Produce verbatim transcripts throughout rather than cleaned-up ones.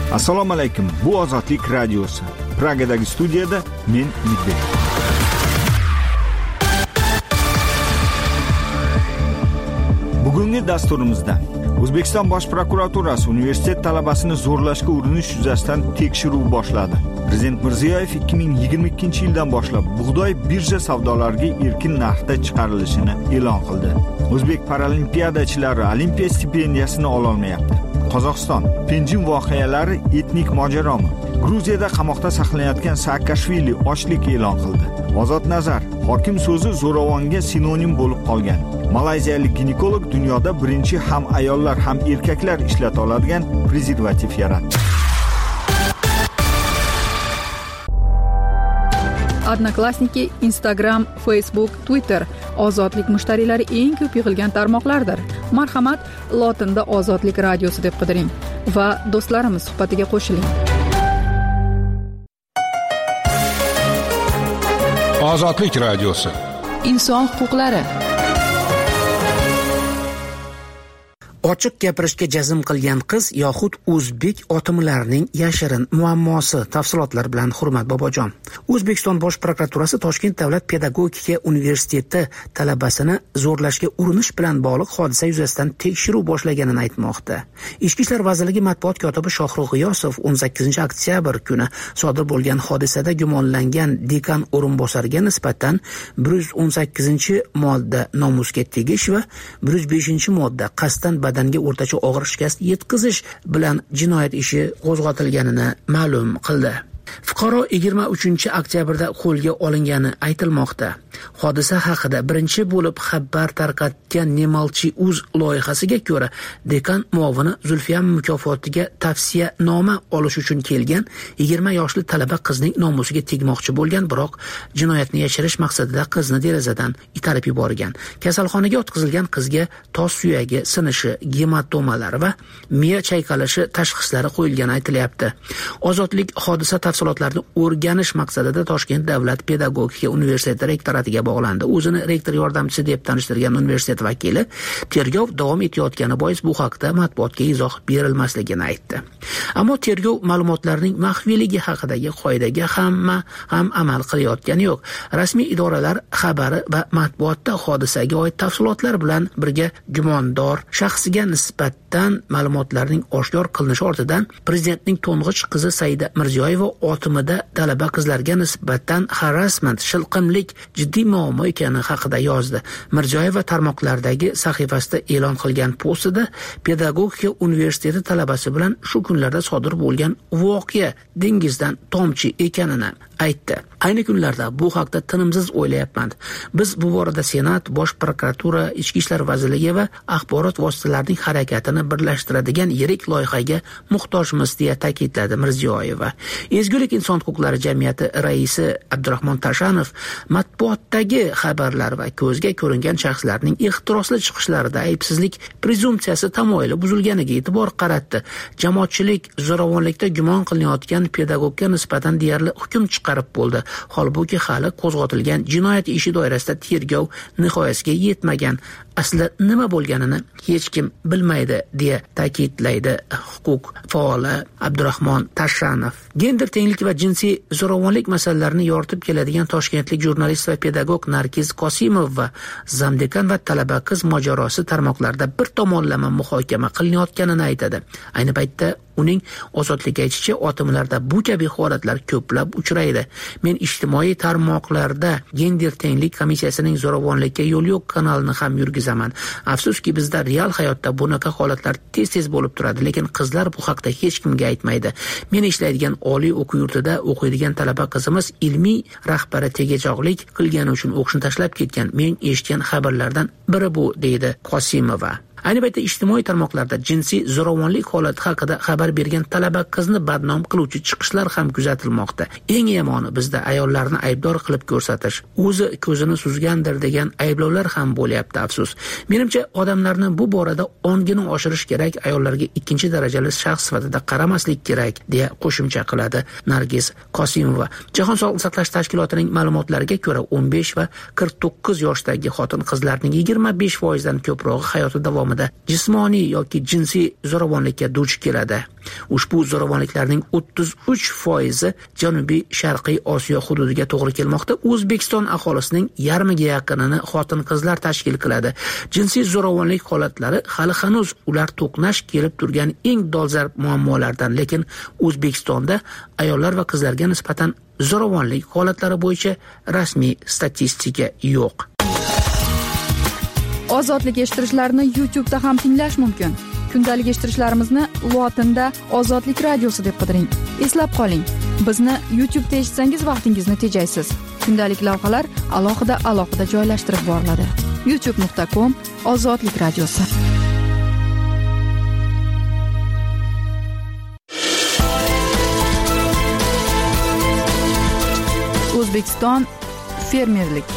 Assalomu alaykum. Bu Ozodlik radiosi. Pragadagi studiyada men Umidbek. Bugungi dasturimizda O'zbekiston Bosh prokuraturasi universitet talabasini zo'rlashga urinish yuzasidan tekshiruv boshladi. Prezident Mirziyoyev ikki ming yigirma ikkinchi yildan boshlab bug'doy birja savdolariga erkin narxda chiqarilishini e'lon qildi. O'zbek paralimpiadachilari olimpiya stipendiyasini ola olmayapti. Qozog'iston Penjin voqealari etnik mojaromi? Gruziyada qamoqda saqlanayotgan Saakashvili ochlik e'lon qildi. Ozod Nazar hokim so'zi zo'ravonga sinonim bo'lib qolgan. Malayziyalik ginekolog dunyoda birinchi ham ayollar ham erkaklar ishlata oladigan prezervativ yaratdi. Odnoklassniki, Instagram, Facebook, Twitter ozodlik mushtariylari eng ko'p yig'ilgan tarmoqlardir. Marhamat, lotinda Ozodlik radiosi deb qidiring va do'stlarimiz suhbatiga qo'shiling. Ozodlik radiosi. Inson huquqlari. Ochiq gapirishga jazm qilgan qiz yoxud o'zbek otimlarining yashirin muammosi. Tafsilotlar bilan Hurmat Bobojon. O'zbekiston Bosh prokuraturasi Toshkent davlat pedagogika universiteti talabasini zo'rlashga urinish bilan bog'liq hodisa yuzasidan tekshiruv boshlaganini aytmoqda. Ichki ishlar vazirligi matbuot kotibi Shohrux G'iyosov o'n sakkizinchi oktyabr kuni sodir bo'lgan hodisada gumonlangan dekan o'rinbosariga nisbatan bir yuz o'n sakkizinchi modda nomusga tegish va bir yuz beshinchi modda qasddan badanga o'rtacha og'ir shikast yetkazish bilan jinoyat ishi qo'zg'atilganini ma'lum qildi. Fuqaro yigirma uchinchi oktyabrda qo'lga olingani aytilmoqda. Hodisa haqida birinchi bo'lib xabar tarqatgan Nemalchi.uz loyihasiga ko'ra, dekan muovini Zulfiya mukofotiga tavsiya noma olish uchun kelgan yigirma yoshli talaba qizning nomusiga tegmoqchi bo'lgan, biroq jinoyatni yashirish maqsadida qizni derazadan itarib yuborgan. Kasalxonaga o'tkazilgan qizga tos suyagi sinishi, gematomalar va miya chayqalishi tashxislari qo'yilgani aytilyapti. Ozodlik hodisa tafsilotlarini o'rganish maqsadida Toshkent davlat pedagogika universiteti rektoratiga bog'landi. O'zini rektor yordamchisi deb tanishtirgan universitet vakili tergov davom etayotgani bois bu haqda matbuotga izoh berilmasligini aytdi. Ammo tergov ma'lumotlarining maxfiyligi haqidagi qoidaga hamma ham amal qilayotgani yo'q. Rasmiy idoralar xabari va matbuotda hodisaga oid tafsilotlar bilan birga gumondor shaxsiga nisbatan ma'lumotlarning oshkor qilinishi ortidan prezidentning to'ng'ich qizi Saida Mirziyoyeva otimida talaba qizlarga nisbatan harassment, shilqimlik jiddiy muammo ekani haqida yozdi. Mirziyoyeva tarmoqlardagi sahifasida e'lon qilgan postida pedagogika universiteti talabasi bilan shu kunlarda sodir bo'lgan voqea dengizdan tomchi ekanini aytdi. Ayni kunlarda bu haqda tinimsiz o'ylayapman. Biz bu borada Senat, Bosh prokuratura, Ichki ishlar vazirligi va axborot vositalarining harakatini birlashtiradigan yirik loyihaga muhtojmiz deya ta'kidladi Mirziyoyeva. Ezgulik inson huquqlari jamiyati raisi Abdurahmon Tashanov matbuotdagi xabarlar va ko'zga ko'ringan shaxslarning ehtirosli chiqishlarida aybsizlik prezumpsiyasi tamoyili buzilganiga e'tibor qaratdi. Jamoatchilik zo'ravonlikda gumon qilinayotgan pedagogga nisbatan deyarli hukm chiqarib bo'ldi. Holbuki hali qo'zg'atilgan jinoyat ishi doirasida tergov nihoyasiga yetmagan. Asli nima bo'lganini hech kim bilmaydi deya ta'kidlaydi huquq faoli Abdurahmon Tashanov. Gender tenglik va jinsiy zo'ravonlik masalalarini yoritib keladigan toshkentlik jurnalist va pedagog Nargiz Qosimov va zamdekan va talaba qiz mojarosi tarmoqlarda bir tomonlama muhokama qilinayotganini aytadi. Ayni paytda uning ozodlikka aytishicha, otimlarda bu kabi holatlar ko'plab uchraydi. Men ijtimoiy tarmoqlarda gender tenglik komissiyasining zo'ravonlikka yo'l yo'q kanalini ham yurgizaman. Afsuski bizda real hayotda bunaqa holatlar tez-tez bo'lib turadi, lekin qizlar bu haqda hech kimga aytmaydi. Men ishlaydigan oliy o'quv yurtida o'qiydigan talaba qizimiz ilmiy rahbari tegachoqlik qilgani uchun o'qishni tashlab ketgan. Men eshitgan xabarlardan biri bu, deydi Qosimova. Ayni paytda ijtimoiy tarmoqlarda jinsiy zo'ravonlik holati haqida xabar bergan talaba qizni badnom qiluvchi chiqishlar ham kuzatilmoqda. Eng yomoni bizda ayollarni aybdor qilib ko'rsatish, o'zi ko'zini suzgandir degan ayblovlar ham bo'lyapti, afsus. Menimcha odamlarni bu borada ongini oshirish kerak, ayollarga ikkinchi darajali shaxs sifatida qaramaslik kerak, deya qo'shimcha qiladi Nargiz Qosimova. Jahon sog'liqni saqlash tashkilotining ma'lumotlariga ko'ra o'n besh va qirq to'qqiz yoshdagi xotin-qizlarning yigirma besh foizdan ko'prog'i hayoti davomida davrida jismoniy yoki jinsiy zo'ravonlikka duch keladi. Ushbu zo'ravonliklarning o'ttiz uch foizi Janubiy Sharqiy Osiyo hududiga to'g'ri kelmoqda. O'zbekiston aholisining yarmiga yaqinini xotin-qizlar tashkil qiladi. Jinsiy zo'ravonlik holatlari hali hanuz ular to'qnash kelib turgan eng dolzarb muammolardan, lekin O'zbekistonda ayollar va qizlarga nisbatan zo'ravonlik holatlari bo'yicha rasmiy statistika yo'q. Ozodlik eshittirishlarni YouTube da ham tinglash mumkin. Kundalik eshittirishlarimizni lotinda Ozodlik radiosi deb qidiring. Eslab qoling, bizni YouTube da eshitsangiz vaqtingizni tejaysiz. Kundalik lavhalar alohida alohida joylashtirib boriladi. youtube nuqta com Ozodlik radiosi. O'zbekiston fermerlik.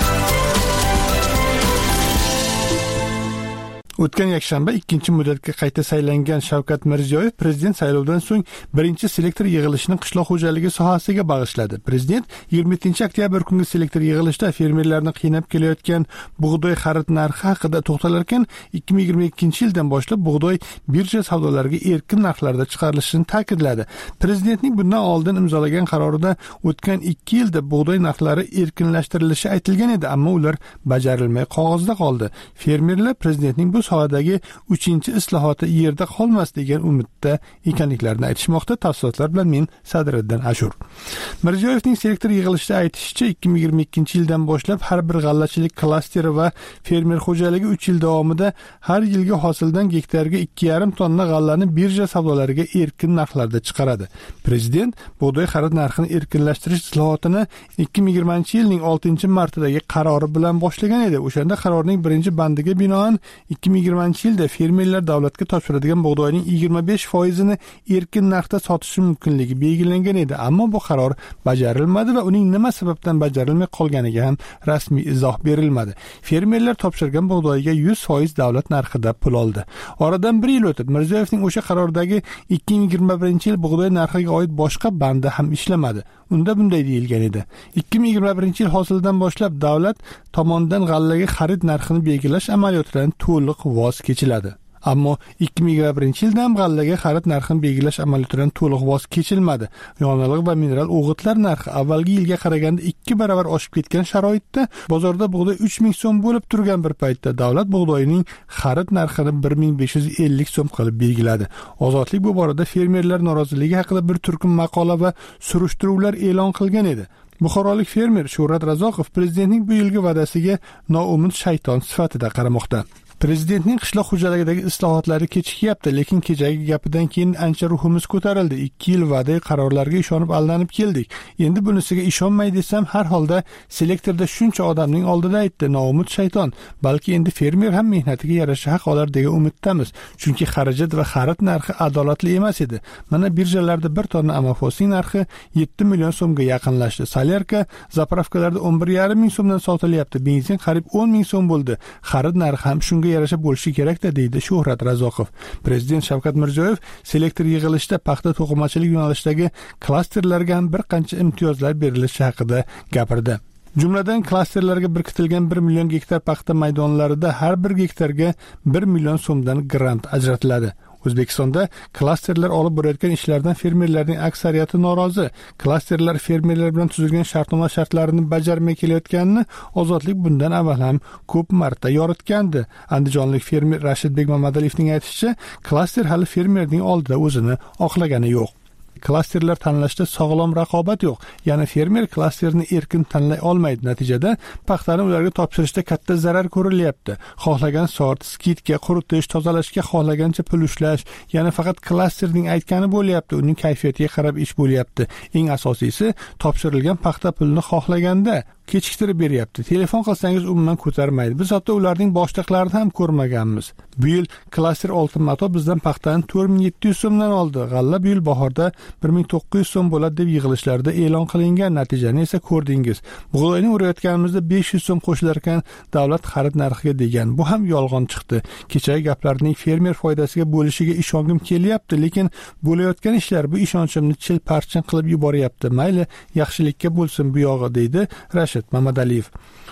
O'tgan yakshanba ikkinchi muddatga qayta saylangan Shavkat Mirziyoyev prezident saylovidan so'ng birinchi selektor yig'ilishini qishloq xo'jaligi sohasiga bag'ishladi. Prezident yigirma yettinchi oktyabr kungi selektor yig'ilishda fermerlarni qiynab kelayotgan bug'doy xarid narxi haqida to'xtalar ekan, ikki ming yigirma ikkinchi yildan boshlab bug'doy birja savdolariga erkin narxlarda chiqarilishini ta'kidladi. Prezidentning bundan oldin imzolagan qarorida o'tgan ikki yilda bug'doy narxlari erkinlashtirilishi aytilgan edi, ammo ular bajarilmay qog'ozda qoldi. Fermerlar prezidentning bu sohadagi uchinchi islohoti yerda qolmas degan umidda ekanliklarini aytishmoqda. Tafsilotlar bilan men Sadriddin Ashur. Mirziyoyevning selektor yig'ilishida aytishicha, ikki ming yigirma ikkinchi yildan boshlab har bir g'allachilik klasteri va fermer xo'jaligi uch yil davomida har yilgi hosildan gektarga ikki yarim tonna g'allani birja savdolariga erkin narxlarda chiqaradi. Prezident bug'doy xarid narxini erkinlashtirish islohotini ikki ming yigirmanchi yilning oltinchi martidagi qarori bilan boshlagan edi. O'shanda qarorning birinchi bandiga binoan ikki ming yigirmanchi yilda fermerlar davlatga topshiradigan bug'doyning yigirma besh foizini erkin narxda sotishi mumkinligi belgilangan edi, ammo bu qaror bajarilmadi va uning nima sababdan bajarilmay qolganiga ham rasmiy izoh berilmadi. Fermerlar topshirgan bug'doyga yuz foiz davlat narxida pul oldi. Oradan bir yil o'tib, Mirziyoyevning o'sha qarordagi ikki ming yigirma birinchi yil bug'doy narxiga oid boshqa bandi ham ishlamadi. Unda bunday deyilgan edi: ikki ming yigirma birinchi yil hosilidan boshlab davlat tomonidan g'allaga xarid narxini belgilash amaliyotidan to'liq voz kechiladi. Ammo ikki ming yigirma birinchi yilda ham g'allaga xarid narxini belgilash amaliyotidan to'liq voz kechilmadi. Yonilg'i va mineral o'g'itlar narxi avvalgi yilga qaraganda ikki baravar oshib ketgan sharoitda bozorda bug'doy uch ming so'm bo'lib turgan bir paytda davlat bug'doyning xarid narxini bir ming besh yuz ellik so'm qilib belgiladi. Ozodlik bu borada fermerlar noroziligi haqida bir turkum maqola va surishtiruvlar e'lon qilgan edi. Buxorolik fermer Shuhrat Razoqov prezidentning bu yilgi va'dasiga noumid shayton sifatida qaramoqda. Prezidentning qishloq xo'jaligidagi islohotlari kechikyapti, lekin kechagi gapidan keyin ancha ruhimiz ko'tarildi. ikki yil va'da qarorlarga ishonib aldanib keldik. Endi bunisiga ishonmay desam, har holda selektorda shuncha odamning oldida aytdi, noumid shayton. Balki endi fermer ham mehnatiga yarasha haq olar degan umiddamiz. Chunki xarajat va xarid narxi adolatli emas edi. Mana birjalarda bir tonna amafosning narxi yetti million so'mga yaqinlashdi. Solyarka zapravkalarda o'n bir yarim ming so'mdan sotilyapti. Benzin qariyb o'n ming so'm bo'ldi. Xarid narxi ham shunga yarasha bo'lishi kerak-da, deydi Shuhrat Razoqov. Prezident Shavkat Mirziyoyev selektor yig'ilishida paxta to'qimachilik yo'nalishidagi klasterlarga ham bir qancha imtiyozlar berilishi haqida gapirdi. Jumladan klasterlarga birkitilgan bir million gektar paxta maydonlarida har bir gektarga bir million so'mdan grant ajratiladi. O'zbekistonda klasterlar olib borayotgan ishlardan fermerlarning aksariyati norozi. Klasterlar fermerlar bilan tuzilgan shartnoma shartlarini bajarmay kelayotganini Ozodlik bundan avval ham ko'p marta yoritgandi. Andijonlik fermer Rashidbek Mamadaliyevning aytishicha, klaster hali fermerning oldida o'zini oqlagani yo'q. Klasterlar tanlashda sog'lom raqobat yo'q. Ya'ni fermer klasterni erkin tanlay olmaydi. Natijada paxtani ularga topshirishda katta zarar ko'rilyapti. Xohlagan sort, skidga, quritish, tozalashga xohlagancha pul ushlash, ya'ni faqat klasterning aytgani bo'lyapti, uning kayfiyatiga qarab ish bo'lyapti. Eng asosiysi, topshirilgan paxta pulni xohlaganda kechiktirib beryapti. Telefon qilsangiz umuman ko'tarmaydi. Biz hatto ularning boshliqlarini ham ko'rmaganmiz. Bu yil klaster Oltin Mato bizdan paxtani to'rt ming yetti yuz so'mdan oldi. G'alla bu yil bahorda bir ming to'qqiz yuz so'm bo'ladi deb yig'ilishlarda e'lon qilingan, natijani esa ko'rdingiz. Bug'doyni urayotganimizda besh yuz so'm qo'shilar ekan davlat xarid narxiga degan. Bu ham yolg'on chiqdi. Kechagi gaplarning fermer foydasiga bo'lishiga ishongim kelyapti, lekin bo'layotgan ishlar bu ishonchimni chil-parchin qilib yuboryapti. Mayli, yaxshilikka bo'lsin bu yog'i, deydi Rashid Mamadaliyev.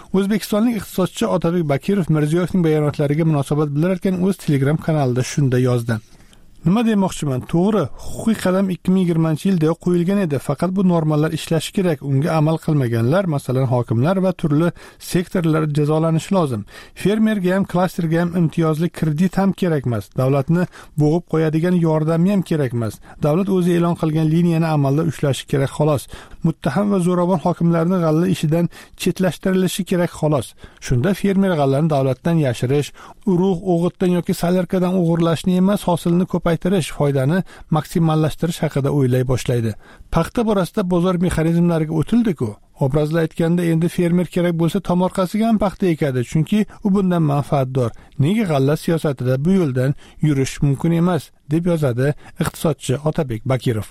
O'zbekistonlik iqtisodchi Otabek Bakirov Mirziyoyevning bayonotlariga munosabat bildirgan o'z Telegram kanalida shunday yozdi: Nima demoqchiman? To'g'ri, huquqiy qadam ikki ming yigirmanchi yilda qo'yilgan edi, faqat bu normalar ishlashi kerak. Unga amal qilmaganlar, masalan, hokimlar va turli sektorlar jazolanishi lozim. Fermerga ham, klasterga ham imtiyozli kredit ham kerak emas. Davlatni bo'g'ib qo'yadigan yordam ham kerak emas. Davlat o'zi e'lon qilgan liniyani amalda ushlashi kerak xolos. Muttaham va zo'ravon hokimlarning g'alla ishidan chetlashtirilishi kerak xolos. Shunda fermer g'allani davlatdan yashirish, urug' o'g'itdan yoki salyarkadan o'g'irlashni emas, hosilni ko'paytirish, foydani maksimallashtirish haqida o'ylay boshlaydi. Paxta borasida bozor mexanizmlariga o'tildi-ku. Obrazla aytganda endi fermer kerak bo'lsa tomorqasiga ham paxta ekadi, chunki u bundan manfaatdor. Nega g'alla siyosatida bu yo'ldan yurish mumkin emas, deb yozadi iqtisodchi Otabek Bakirov.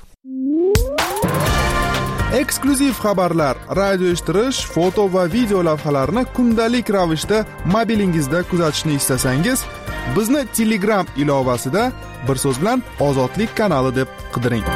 Eksklyuziv xabarlar, radio eshittirish, foto va video lavhalarni kundalik ravishda mobilingizda kuzatishni istasangiz, bizni Telegram ilovasida bir so'z bilan Ozodlik kanali deb qidiring.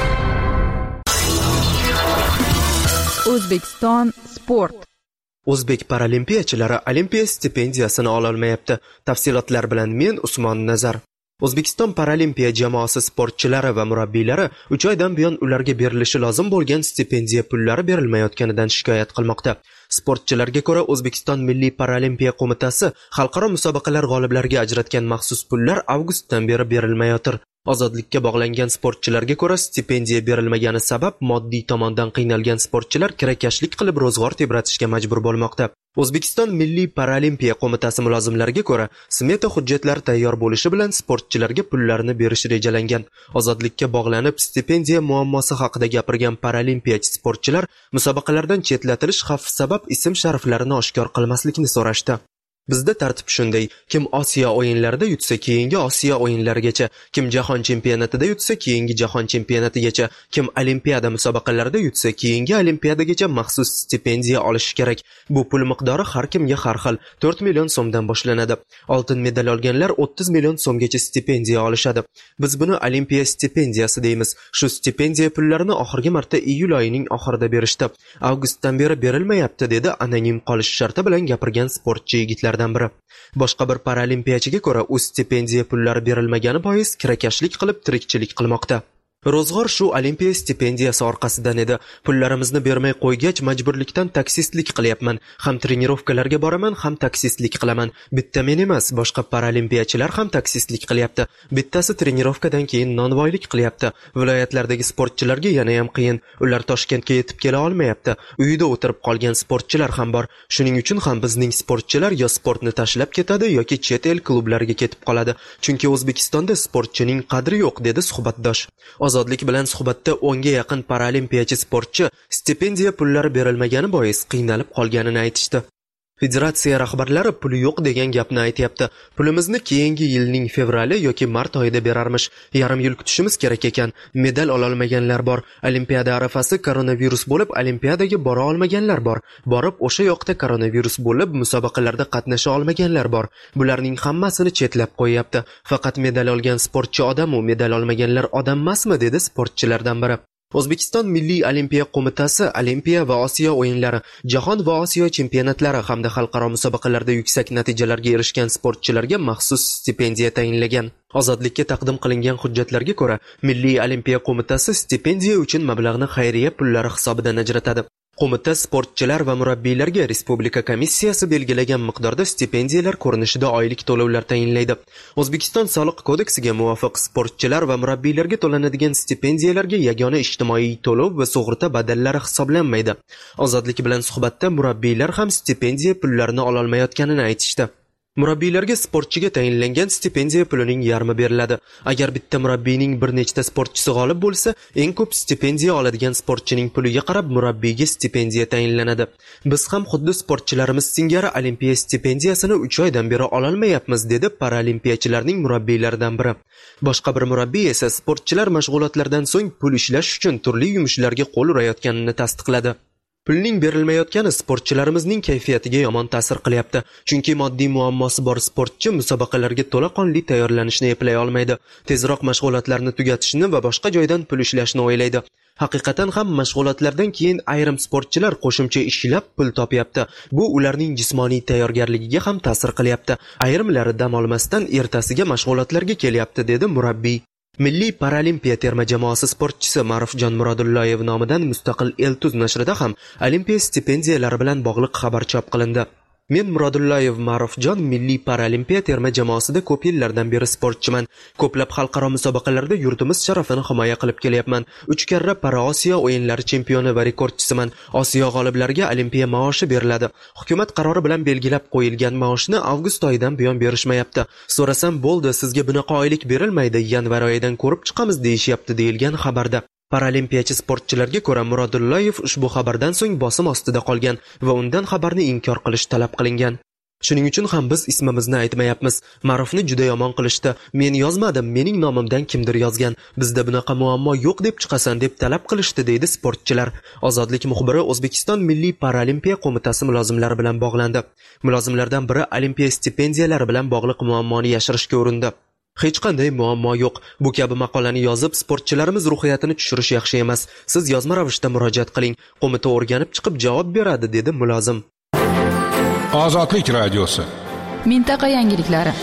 O'zbekiston sport. O'zbek paralimpiyachilari olimpiya stipendiyasini ola olmayapti. Tafsilotlar bilan men Usmon Nazar. O'zbekiston paralimpiya jamoasi sportchilari va murabbiylari uch oydan buyon ularga berilishi lozim bo'lgan stipendiya pullari berilmayotganidan shikoyat qilmoqda. Sportchilarga ko'ra, O'zbekiston Milliy paralimpiya qo'mitasi xalqaro musobaqalar g'oliblariga ajratgan maxsus pullar avgustdan beri berilmayotir. Ozodlikka bog'langan sportchilarga ko'ra, stipendiya berilmagani sabab moddiy tomondan qiynalgan sportchilar kirakashlik qilib ro'zg'or tebratishga majbur bo'lmoqda. O'zbekiston Milliy paralimpiya qo'mitasi mulozimlariga ko'ra, smeta hujjatlari tayyor bo'lishi bilan sportchilarga pullarni berish rejalangan. Ozodlikka bog'lanib stipendiya muammosi haqida gapirgan paralimpiyachi sportchilar musobaqalardan chetlatilish xavfi sabab ism shariflarini oshkor qilmaslikni so'rashdi. Bizda tartib shunday: kim Osiyo o'yinlarida yutsa, keyingi Osiyo o'yinlarigacha, kim jahon chempionatida yutsa, keyingi jahon chempionatigacha, kim olimpiada musobaqalarida yutsa, keyingi olimpiadagacha maxsus stipendiya olishi kerak. Bu pul miqdori har kimga har xil, to'rt million so'mdan boshlanadi. Oltin medal olganlar o'ttiz million so'mgacha stipendiya olishadi. Biz buni olimpiya stipendiyasi deymiz. Shu stipendiya pullarini oxirgi marta iyul oyining oxirida berishdi. Avgustdan beri berilmayapti, dedi anonim qolish sharti bilan gapirgan sportchi yigitlar. Biri. Boshqa bir paralimpiyachiga ko'ra, u stipendiya pullari berilmagani bois kirakashlik qilib tirikchilik qilmoqda. Ro'zg'or shu olimpiya stipendiyasi orqasidan edi. Pullarimizni bermay qo'ygach, majburlikdan taksistlik qilyapman. Ham trenirovkalarga boraman, ham taksistlik qilaman. Bitta men emas, boshqa paralimpiyachilar ham taksistlik qilyapti. Bittasi trenirovkadan keyin nonvoylik qilyapti. Viloyatlardagi sportchilarga yana ham qiyin. Ular Toshkentga yetib kela olmayapti. Uyida o'tirib qolgan sportchilar ham bor. Shuning uchun ham bizning sportchilar yo sportni tashlab ketadi yoki chet el klublariga ketib qoladi. Chunki O'zbekistonda sportchining qadri yo'q, dedi suhbatdosh. Ozodlik bilan suhbatda o'nga yaqin paralimpiyachi sportchi stipendiya pullari berilmagani bois qiynalib qolganini aytishdi. Federatsiya rahbarlari puli yo'q degan gapni aytayapti. Pulimizni keyingi yilning fevrali yoki mart oyida berarmish. Yarim yil kutishimiz kerak ekan. Medal ola olmaganlar bor. Olimpiada arafasi koronavirus bo'lib, olimpiadaga bora olmaganlar bor. Borib o'sha yoqda koronavirus bo'lib, musobaqalarda qatnasha olmaganlar bor. Bularning hammasini chetlab qo'yapti. Faqat medal olgan sportchi odam u, medal olmaganlar odam emasmi, dedi sportchilardan biri. O'zbekiston Milliy olimpiya qo'mitasi Olimpiya va Osiyo o'yinlari, Jahon va Osiyo chempionatlari hamda xalqaro musobaqalarda yuksak natijalarga erishgan sportchilarga maxsus stipendiya tayinlagan. Ozodlikka taqdim qilingan hujjatlarga ko'ra, Milliy olimpiya qo'mitasi stipendiya uchun mablag'ni xayriya pullari hisobidan ajratadi. Qo'mita sportchilar va murabbiylarga Respublika komissiyasi belgilagan miqdorda stipendiyalar ko'rinishida oylik to'lovlar tayinlaydi. O'zbekiston soliq kodeksiga muvofiq sportchilar va murabbiylarga to'lanadigan stipendiyalarga yagona ijtimoiy to'lov va sug'urta badallari hisoblanmaydi. Ozodlik bilan suhbatda murabbiylar ham stipendiya pullarini ola olmayotganini aytishdi. Murabbiylarga sportchiga tayinlangan stipendiya pulining yarmi beriladi. Agar bitta murabbiyning bir nechta sportchisi g'olib bo'lsa, eng ko'p stipendiya oladigan sportchining puliga qarab murabbiyga stipendiya tayinlanadi. Biz ham xuddi sportchilarimiz singari olimpiya stipendiyasini uch oydan beri ola olmayapmiz, dedi paralimpiyachilarning murabbiylaridan biri. Boshqa bir murabbiy esa sportchilar mashg'ulotlardan so'ng pul ishlash uchun turli yumushlarga qo'l urayotganini tasdiqladi. Pulning berilmayotgani sportchilarimizning kayfiyatiga yomon ta'sir qilyapti. Chunki moddiy muammosi bor sportchi musobaqalarga to'laqonli tayyorlanishni eplay olmaydi. Tezroq mashg'ulotlarni tugatishni va boshqa joydan pul ishlashni o'ylaydi. Haqiqatan ham mashg'ulotlardan keyin ayrim sportchilar qo'shimcha ishlab pul topyapti. Bu ularning jismoniy tayyorgarligiga ham ta'sir qilyapti. Ayrimlari dam olmasdan ertasiga mashg'ulotlarga kelyapti, dedi murabbiy. Milliy paralimpiya terma jamoasi sportchisi Ma'rufjon Muradullayev nomidan mustaqil Eltuz nashrida ham olimpiya stipendiyalari bilan bog'liq xabar chop qilindi. Men Muradullayev Ma'rufjon milliy paralimpiya terma jamoasida ko'p yillardan beri sportchiman. Ko'plab xalqaro musobaqalarda yurtimiz sharafini himoya qilib kelyapman. uch karra Paraosiyo o'yinlari chempioni va rekordchisiman. Osiyo g'oliblariga olimpiya maoshi beriladi. Hukumat qarori bilan belgilab qo'yilgan maoshni avgust oyidan buyon berishmayapti. So'rasam, bo'ldi, sizga bunaqa oylik berilmaydi, yanvar oyidan ko'rib chiqamiz deyishyapti, deyilgan xabarda. Paralimpiyachi sportchilarga ko'ra Muradullayev ushbu xabardan so'ng bosim ostida qolgan va undan xabarni inkor qilish talab qilingan. Shuning uchun ham biz ismimizni aytmayapmiz. Ma'rufni juda yomon qilishdi. Men yozmadim, mening nomimdan kimdir yozgan. Bizda bunaqa muammo yo'q deb chiqasan deb talab qilishdi, deydi sportchilar. Ozodlik muxbiri O'zbekiston Milliy paralimpiya qo'mitasi mulozimlari bilan bog'landi. Mulozimlardan biri olimpiya stipendiyalari bilan bog'liq muammoni yashirishga urindi. Hech qanday muammo yo'q. Bu kabi maqolani yozib, sportchilarimiz ruhiyatini tushirish yaxshi emas. Siz yozma ravishda murojaat qiling. Qo'mita o'rganib chiqib javob beradi, dedi mulozim. Ozodlik radiosi. Mintaqa yangiliklari.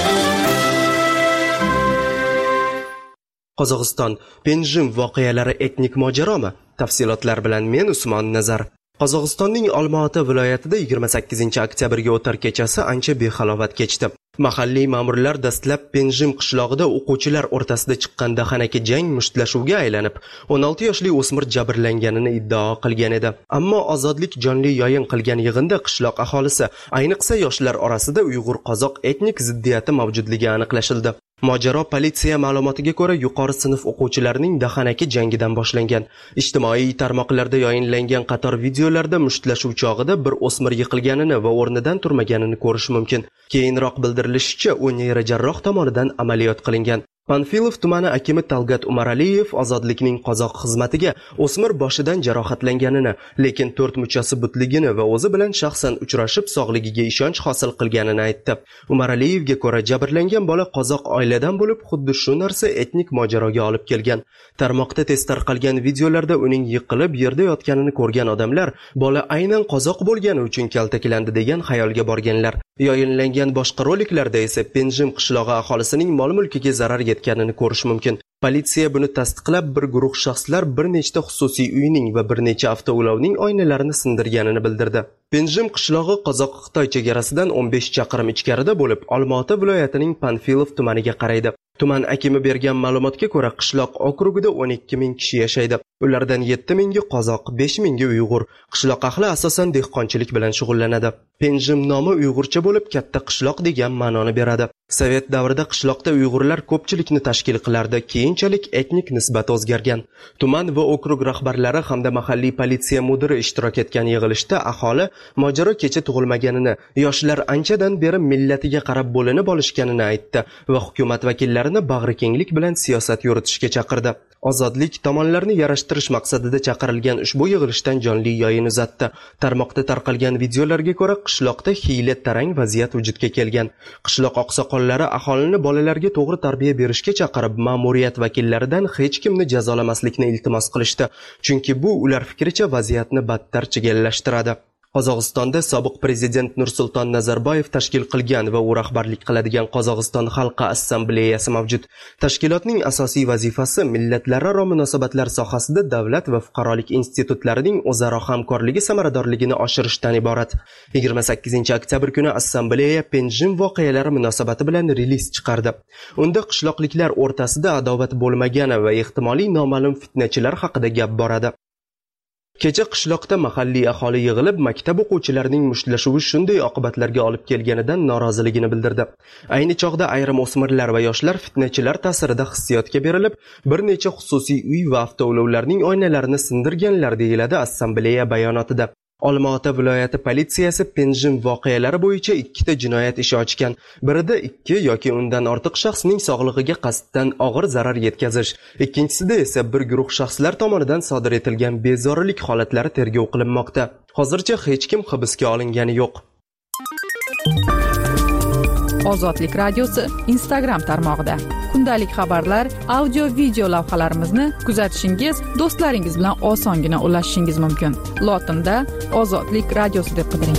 Qozog'iston Penjim voqealari etnik mojaromi? Tafsilotlar bilan men Usmon Nazar. Qozog'istonning Olmaota viloyatida yigirma sakkizinchi oktyabrga o'tar kechasi ancha behalovat kechdi. Mahalliy ma'murlar dastlab Penjim qishlog'ida o'quvchilar o'rtasida chiqqan dahanaki jang mushtlashuvga aylanib, o'n olti yoshli o'smir jabrlanganini iddao qilgan edi. Ammo Ozodlik jonli yo'yin qilgan yig'inda qishloq aholisi, ayniqsa yoshlar orasida Uyg'ur-qozoq etnik ziddiyati mavjudligi aniqlashildi. Mojaro politsiya ma'lumotiga ko'ra yuqori sinf o'quvchilarining dahanaki jangidan boshlangan. Ijtimoiy tarmoqlarda yayinlangan qator videolarda mushtlashuv chog'ida bir o'smir yiqilganini va o'rnidan turmaganini ko'rish mumkin. Keyinroq bildirilishicha, u neyrojarroh tomonidan amaliyot qilingan. Panfilov tumani akimi Talgat Umaraliyev Ozodlikning qozoq xizmatiga o'smir boshidan jarohatlanganini, lekin to'rt muchasi butligini va o'zi bilan shaxsan uchrashib sog'ligiga ishonch hosil qilganini aytdi. Umaraliyevga ko'ra, jabrlangan bola qozoq oiladan bo'lib, xuddi shu narsa etnik mojaroga olib kelgan. Tarmoqda tez tarqalgan videolarda uning yiqilib yerda yotganini ko'rgan odamlar, bola aynan qozoq bo'lgani uchun kaltaklandi degan xayolga borganlar. Yoyinlangan boshqa roliklarda esa Penjim qishlog'i aholisining mol-mulkiga zarar yetganini ko'rish mumkin. Politsiya buni tasdiqlab, bir guruh shaxslar bir nechta xususiy uyning va bir necha avtoulovning oynalarini sindirganini bildirdi. Penjim qishlog'i Qozoq-Xitoy chegarasidan o'n besh chaqirim ichkarida bo'lib, Olmaota viloyatining Panfilov tumaniga qaraydi. Tuman akimi bergan ma'lumotga ko'ra, qishloq okrugida o'n ikki ming kishi yashaydi. Ulardan yetti mingi qozoq, besh mingi Uyg'ur. Qishloq ahli asosan dehqonchilik bilan shug'ullanadi. Penjim nomi uyg'urcha bo'lib, katta qishloq degan ma'noni beradi. Sovet davrida qishloqda Uyg'urlar ko'pchilikni tashkil qilardi. Keyinchalik etnik nisbat o'zgargan. Tuman va okrug rahbarlari hamda mahalliy politsiya mudiri ishtirok etgan yig'ilishda aholi mojaro kecha tug'ilmaganini, yoshlar anchadan beri millatiga qarab bo'linib olishganini aytdi va hukumat vakillarini bag'rikenglik bilan siyosat yuritishga chaqirdi. Ozodlik tomonlarni yarashtirish maqsadida chaqirilgan ushbu yig'ilishdan jonli yo'yin uzatdi. Tarmoqda tarqalgan videolarga ko'ra, qishloqda hiyla tarang vaziyat vujudga kelgan. Qishloq oqsoqollari aholini bolalarga to'g'ri tarbiya berishga chaqirib, ma'muriyat vakillaridan hech kimni jazolamaslikni iltimos qilishdi. Chunki bu ular fikricha vaziyatni battar chigallashtiradi. Qozog'istonda sobiq prezident Nursulton Nazarboyev tashkil qilgan va u rahbarlik qiladigan Qozog'iston xalqi assambleyasi mavjud. Tashkilotning asosiy vazifasi millatlararo munosabatlar sohasida davlat va fuqarolik institutlarining o'zaro hamkorligi samaradorligini oshirishdan iborat. yigirma sakkizinchi oktyabr kuni assambleya Penjim voqealari munosabati bilan reliz chiqardi. Unda qishloqliklar o'rtasida adovat bo'lmagani va ehtimoliy noma'lum fitnachilar haqida gap boradi. Kecha qishloqda mahalliy aholi yig'ilib, maktab o'quvchilarining mushlashuvi shunday oqibatlarga olib kelganidan noroziligini bildirdi. Ayni chog'da ayrim o'smirlar va yoshlar fitnachilar ta'sirida hissiyotga berilib, bir necha xususiy uy va avtoulovlarning oynalarini sindirganlar, deyiladi assambleya bayonotida. Olmaota viloyati politsiyasi Penjim voqealari bo'yicha ikkita jinoyat ishi ochgan. Birida ikki yoki undan ortiq shaxsning sog'lig'iga qasddan og'ir zarar yetkazish, ikkinchisida esa bir guruh shaxslar tomonidan sodir etilgan bezorilik holatlari tergov qilinmoqda. Hozircha hech kim hibsga olingani yo'q. Ozodlik radiosi Instagram tarmog'ida kundalik xabarlar, audio video lavhalarimizni kuzatishingiz, do'stlaringiz bilan osongina ulashishingiz mumkin. Lotinda Ozodlik radiosi deb qidiring.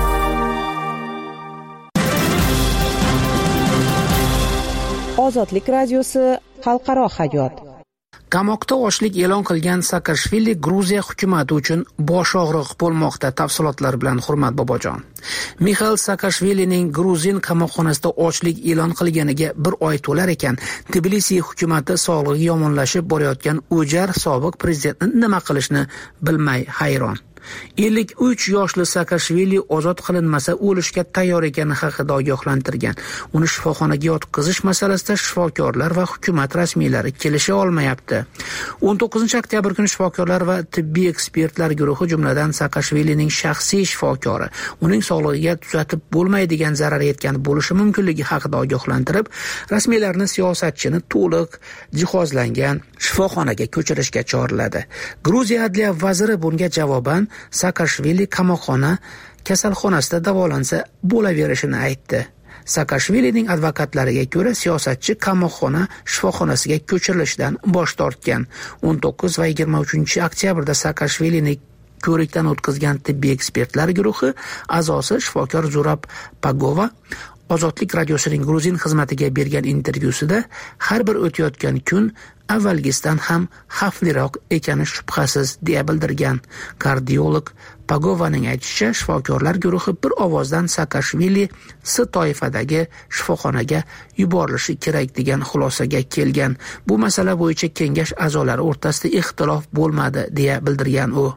Ozodlik radiosi xalqaro hayot. Qamoqda ochlik e'lon qilgan Saakashvili Gruziya hukumati uchun bosh og'riq bo'lmoqda. Tafsilotlar bilan Hurmat Bobojon. Mixail Saakashvilining Gruzin qamoqxonasida ochlik e'lon qilganiga bir oy to'lar ekan, Tbilisi hukumati sog'lig'i yomonlashib borayotgan o'jar sobiq prezidentni nima qilishni bilmay hayron. ellik uch yoshli Saakashvili ozod qilinmasa o'lishga tayyor ekani haqida ogohlantirgan. Uni shifoxonaga yotqizish masalasida shifokorlar va hukumat rasmiylari kelisha olmayapti. o'n to'qqizinchi oktyabr kuni shifokorlar va tibbiy ekspertlar guruhi, jumladan Saakashvilining shaxsiy shifokori, uning sog'lig'iga tuzatib bo'lmaydigan zarar yetgan bo'lishi mumkinligi haqida ogohlantirib, rasmiylarni siyosatchini to'liq jihozlangan shifoxonaga ko'chirishga chorladi. Gruziya adliya vaziri bunga javoban Saakashvili qamoqxona kasalxonasida davolansa bo'laverishini aytdi. Saakashvilining advokatlariga ko'ra, siyosatchi qamoqxona shifoxonasiga ko'chirilishdan bosh tortgan. o'n to'qqiz va yigirma uchinchi oktyabrda Saakashvilini ko'rikdan o'tkazgan tibbiy ekspertlar guruhi a'zosi shifokor Zurab Pagova Ozodlik radiosining Gruzin xizmatiga bergan intervyusida har bir o'tayotgan kun avvalgisidan ham xavfliroq ekani shubhasiz deya bildirgan. Kardiolog Pagovaning aytishicha, shifokorlar guruhi bir ovozdan Saakashvili S toifadagi shifoxonaga yuborilishi kerak degan xulosaga kelgan. Bu masala bo'yicha kengash a'zolari o'rtasida ixtilof bo'lmadi deya bildirgan u.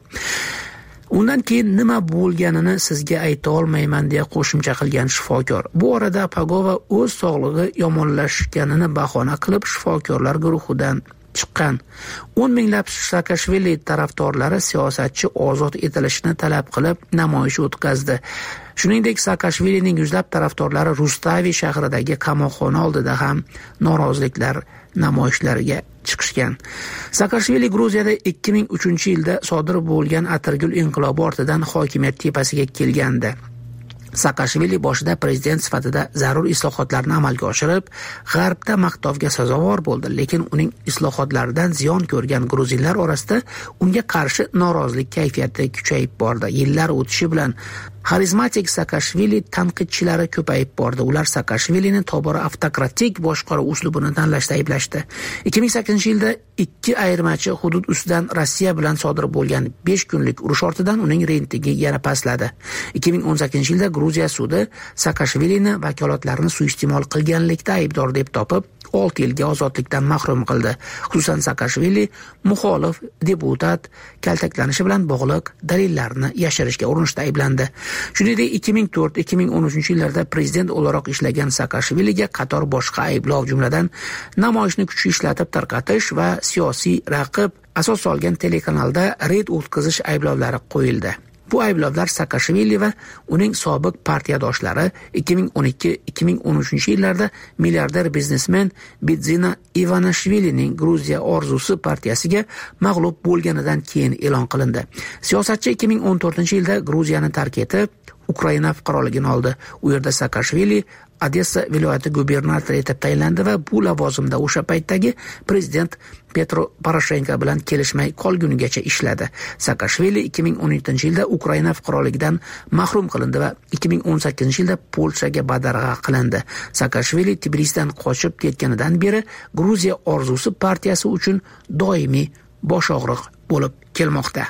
Undan keyin nima bo'lganini sizga ayta olmayman deya qo'shimcha qilgan shifokor. Bu orada Pagova o'z sog'lig'i yomonlashganini bahona qilib shifokorlar guruhidan chiqqan. o'n minglab Saakashvili tarafdorlari siyosatchi ozod etilishini talab qilib namoyish o'tkazdi. Shuningdek, Saakashvilining yuzlab tarafdorlari Rustavi shahridagi qamoqxona oldida ham noroziliklar namoyishlariga chiqishgan. Saakashvili Gruziyada ikki ming uchinchi yilda sodir bo'lgan atirgul inqilobi ortidan hokimiyat tepasiga kelgandi. Saakashvili boshida prezident sifatida zarur islohotlarni amalga oshirib, g'arbda maqtovga sazovor bo'ldi, lekin uning islohotlaridan ziyon ko'rgan gruzinlar orasida unga qarshi norozilik kayfiyati kuchayib bordi. Yillar o'tishi bilan Xarizmatik Saakashvili tanqidchilari ko'payib bordi. Ular Saakashvilini tobora avtokratik boshqaruv uslubini tanlashda ayblashdi. ikki ming sakkizinchi yilda ikki ayirmachi hudud ustidan Rossiya bilan sodir bo'lgan besh kunlik urush ortidan uning reytingi yana pastladi. ikki ming o'n sakkizinchi yilda Gruziya sudi Saakashvilini vakolatlarini suiiste'mol qilganlikda aybdor deb topib, olti yilga ozodlikdan mahrum qildi. Xususan, Saakashvili muxolif deputat kaltaklanishi bilan bog'liq dalillarni yashirishga urinishda ayblandi. Shuningdek, ikki ming to'rt ikki ming o'n uchinchi yillarda prezident o'laroq ishlagan Saakashviliga qator boshqa ayblov, jumladan namoyishni kuchli ishlatib tarqatish va siyosiy raqib asos solgan telekanalda reyd o'tkazish ayblovlari qo'yildi. Bu ayblovlar Saakashvili va uning sobiq partiyadoshlari ikki ming o'n ikki ikki ming o'n uchinchi yillarda milliarder biznesmen Bidzina Ivanashvilining Gruziya orzusi partiyasiga mag'lub bo'lganidan keyin e'lon qilindi. Siyosatchi ikki ming o'n to'rtinchi yilda Gruziyani tark etib, Ukraina fuqaroligini oldi. U yerda Saakashvili Odessa viloyati gubernatori etib tayinlandi va bu lavozimda o'sha paytdagi prezident Petro Poroshenko bilan kelishmay qolgunigacha ishladi. Saakashvili ikki ming o'n yettinchi yilda Ukraina fuqaroligidan mahrum qilindi va ikki ming o'n sakkizinchi yilda Polshaga badarg'a qilindi. Saakashvili Tbilisidan qochib ketganidan beri Gruziya orzusi partiyasi uchun doimiy bosh og'riq bo'lib kelmoqda.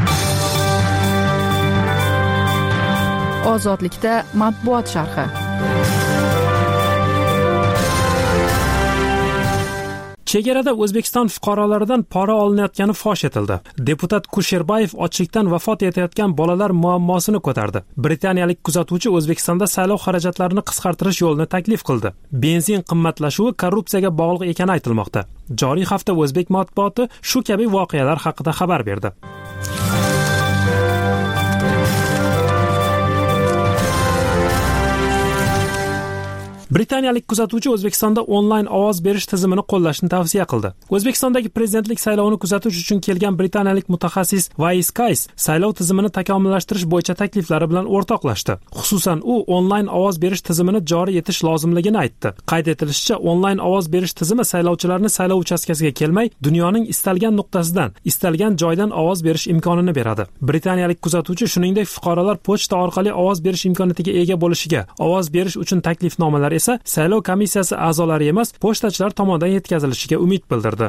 Ozodlikda matbuot sharhi. Chegarada O'zbekiston fuqarolaridan pora olinayotgani fosh etildi. Deputat Kusherbayev ochlikdan vafot etayotgan bolalar muammosini ko'tardi. Britaniyalik kuzatuvchi O'zbekistonda saylov xarajatlarini qisqartirish yo'lini taklif qildi. Benzin qimmatlashuvi korrupsiyaga bog'liq ekani aytilmoqda. Joriy hafta o'zbek matbuoti shu kabi voqealar haqida xabar berdi. Britaniyalik kuzatuvchi O'zbekistonda onlayn ovoz berish tizimini qo'llashni tavsiya qildi. O'zbekistondagi prezidentlik saylovini kuzatish uchun kelgan britaniyalik mutaxassis Vais Kays saylov tizimini takomillashtirish bo'yicha takliflari bilan o'rtoqlashdi. Xususan, u onlayn ovoz berish tizimini joriy etish lozimligini aytdi. Qayd etilishicha, onlayn ovoz berish tizimi saylovchilarni saylov uchastkasiga kelmay, dunyoning istalgan nuqtasidan, istalgan joydan ovoz berish imkonini beradi. Britaniyalik kuzatuvchi shuningdek fuqarolar pochta orqali ovoz berish imkoniyatiga ega bo'lishiga, ovoz berish uchun taklifnomalar esa saylov komissiyasi a'zolari emas, pochtachilar tomonidan yetkazilishiga umid bildirdi.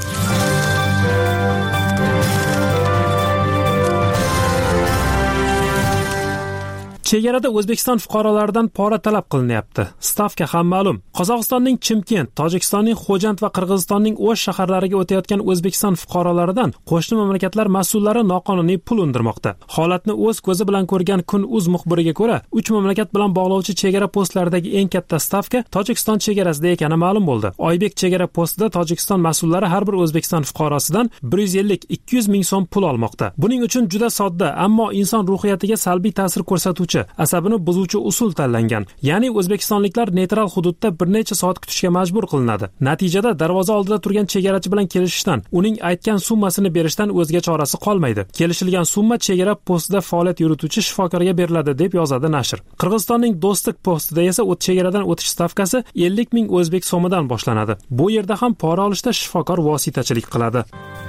Chegarada O'zbekiston fuqarolaridan pora talab qilinyapti. Stavka ham ma'lum. Qozog'istonning Chimkent, Tojikistonning Xo'jand va Qirg'izistonning O'sh shaharlariga o'tayotgan O'zbekiston fuqarolaridan qo'shni mamlakatlar mas'ullari noqonuniy pul undirmoqda. Holatni o'z ko'zi bilan ko'rgan Kun.uz muxbiriga ko'ra, uch mamlakat bilan bog'lovchi chegara postlaridagi eng katta stavka Tojikiston chegarasida ekani ma'lum bo'ldi. Oybek chegara postida Tojikiston mas'ullari har bir O'zbekiston fuqarosidan bir yuz ellik ikki yuz ming so'm pul olmoqda. Buning uchun juda sodda, ammo inson ruhiyatiga salbiy ta'sir ko'rsatuvchi, asabini buzuvchi usul tanlangan. Ya'ni o'zbekistonliklar neytral hududda bir necha soat kutishga majbur qilinadi. Natijada darvoza oldida turgan chegarachi bilan kelishishdan, uning aytgan summasini berishdan o'zga chorasi qolmaydi. Kelishilgan summa chegara postida faoliyat yurituvchi shifokorga beriladi, deb yozadi nashr. Qirg'izistonning Do'stlik postida esa o't chegaradan o'tish stavkasi ellik ming o'zbek so'midan boshlanadi. Bu yerda ham pora olishda shifokor vositachilik qiladi.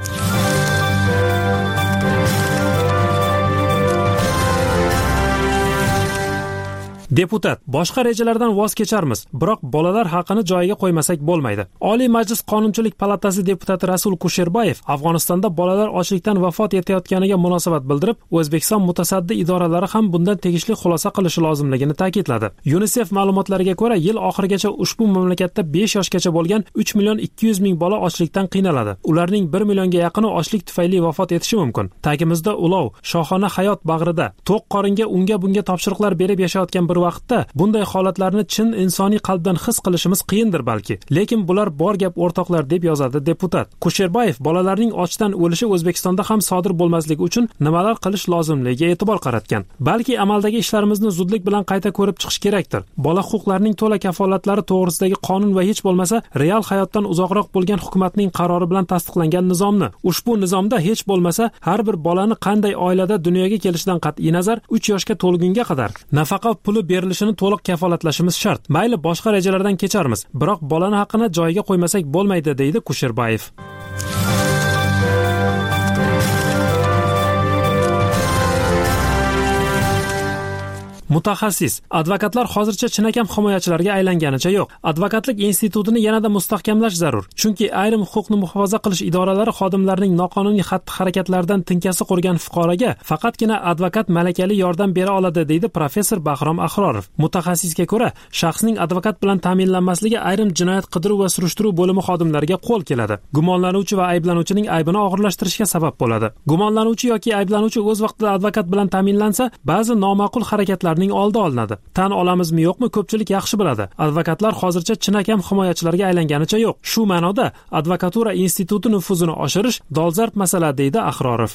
Deputat: boshqa rejalardan voz kecharmiz, biroq bolalar haqini joyiga qo'ymasak bo'lmaydi. Oliy Majlis Qonunchilik palatasi deputati Rasul Kusherbayev Afg'onistonda bolalar ochlikdan vafot etayotganiga munosabat bildirib, O'zbekiston mutasaddi idoralari ham bundan tegishli xulosa qilishi lozimligini ta'kidladi. UNICEF ma'lumotlariga ko'ra, yil oxirigacha ushbu mamlakatda besh yoshgacha bo'lgan uch million ikki yuz ming bola ochlikdan qiynaladi. Ularning bir millionga yaqini ochlik tufayli vafot etishi mumkin. Tagimizda ulov, shohona hayot bag'rida, to'q qoringa unga bunga topshiriqlar berib yashayotgan bir vaqtda bunday holatlarni chin insoniy qalbdan his qilishimiz qiyindir balki. Lekin bular bor gap o'rtoqlar, deb yozadi deputat. Kusherbayev bolalarning ochdan o'lishi O'zbekistonda ham sodir bo'lmasligi uchun nimalar qilish lozimligiga e'tibor qaratgan. Balki amaldagi ishlarimizni zudlik bilan qayta ko'rib chiqish kerakdir. Bola huquqlarining to'la kafolatlari to'g'risidagi qonun va hech bo'lmasa real hayotdan uzoqroq bo'lgan hukumatning qarori bilan tasdiqlangan nizomni, ushbu nizomda hech bo'lmasa har bir bolani qanday oilada dunyoga kelishidan qat'iy nazar uch yoshga to'lgunga qadar nafaqa puli berilishini to'liq kafolatlashimiz shart. Mayli boshqa rejalardan kecharmiz, biroq bolani haqqini joyiga qo'ymasak bo'lmaydi, deydi Kusherbayev. Mutaxassis: advokatlar hozircha chinakam himoyachilarga aylanganicha yo'q. Advokatlik institutini yanada mustahkamlash zarur. Chunki ayrim huquqni muhofaza qilish idoralari xodimlarining noqonuniy xatti-harakatlaridan tinkasi qurgan fuqaroga faqatgina advokat malakali yordam bera oladi, deydi professor Bahrom Ahrorov. Mutaxassisga ko'ra, shaxsning advokat bilan ta'minlanmasligi ayrim jinoyat qidiruv va surishtiruv bo'limi xodimlariga qo'l keladi. Gumonlanuvchi va ayblanuvchining aybini og'irlashtirishga sabab bo'ladi. Gumonlanuvchi yoki ayblanuvchi o'z vaqtida advokat bilan ta'minlansa, ba'zi noma'qul harakatlar oldi olinadi. Tan olamizmi yo'qmi, ko'pchilik yaxshi biladi. Advokatlar hozircha chinakam himoyachilarga aylanganicha yo'q. Shu ma'noda advokatura instituti nufuzini oshirish dolzarb masala, deydi Ahrorov.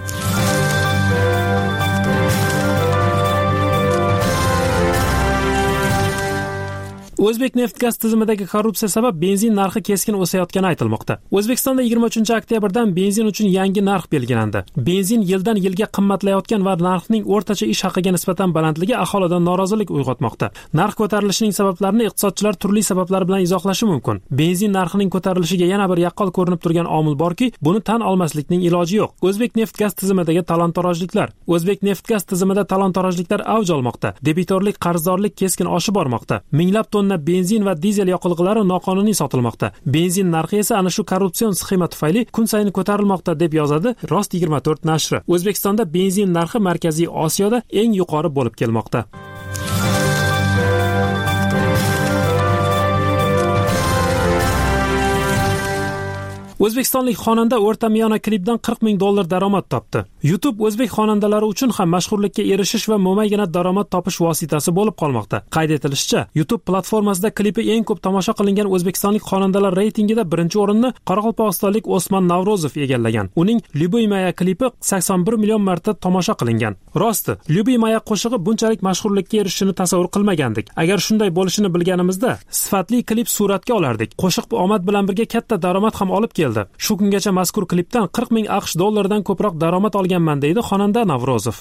O'zbekneftgaz tizimidagi korrupsiya sabab benzin narxi keskin o'sayotgani aytilmoqda. O'zbekistonda yigirma uchinchi oktyabrdan benzin uchun yangi narx belgilandi. Benzin yildan yilga qimmatlayotgan va narxning o'rtacha ish haqiga nisbatan balandligi aholida norozilik uyg'otmoqda. Narx ko'tarilishining sabablarini iqtisodchilar turli sabablar bilan izohlashi mumkin. Benzin narxining ko'tarilishiga yana bir yaqqol ko'rinib turgan omil borki, buni tan olmaslikning iloji yo'q. O'zbekneftgaz tizimidagi talon-torojliklar. O'zbekneftgaz tizimida talon-torojliklar avj olmoqda. Debitorlik, qarzdorlik keskin oshib bormoqda. Minglab tonna benzin va dizel yoqilg'ilari noqonuniy sotilmoqda. Benzin narxi esa ana shu korrupsion sxema tufayli kun sayin ko'tarilmoqda, deb yozadi Rost yigirma to'rt nashri. O'zbekistonda benzin narxi Markaziy Osiyoda eng yuqori bo'lib kelmoqda. O'zbekistonlik xonanda o'rtamiyona klipdan qirq ming dollar daromad topdi. YouTube o'zbek xonandalari uchun ham mashhurlikka erishish va mo'maygina daromad topish vositasi bo'lib qolmoqda. Qayd etilishicha, YouTube platformasida klipi eng ko'p tomosha qilingan o'zbekistonlik xonandalar reytingida birinchi o'rinni qoraqalpog'istonlik Osmon Navrozov egallagan. Uning Lyubiy Moya klipi sakson bir million marta tomosha qilingan. Rosti, Lyubiy Moya qo'shig'i bunchalik mashhurlikka erishishini tasavvur qilmagandik. Agar shunday bo'lishini bilganimizda, sifatli klip suratga olardik. Qo'shiq omad bilan birga katta daromad ham olib keldi. Shu kungacha mazkur klipdan qirq ming AQSh dollaridan ko'proq daromad olganman deydi xonanda Navrozov.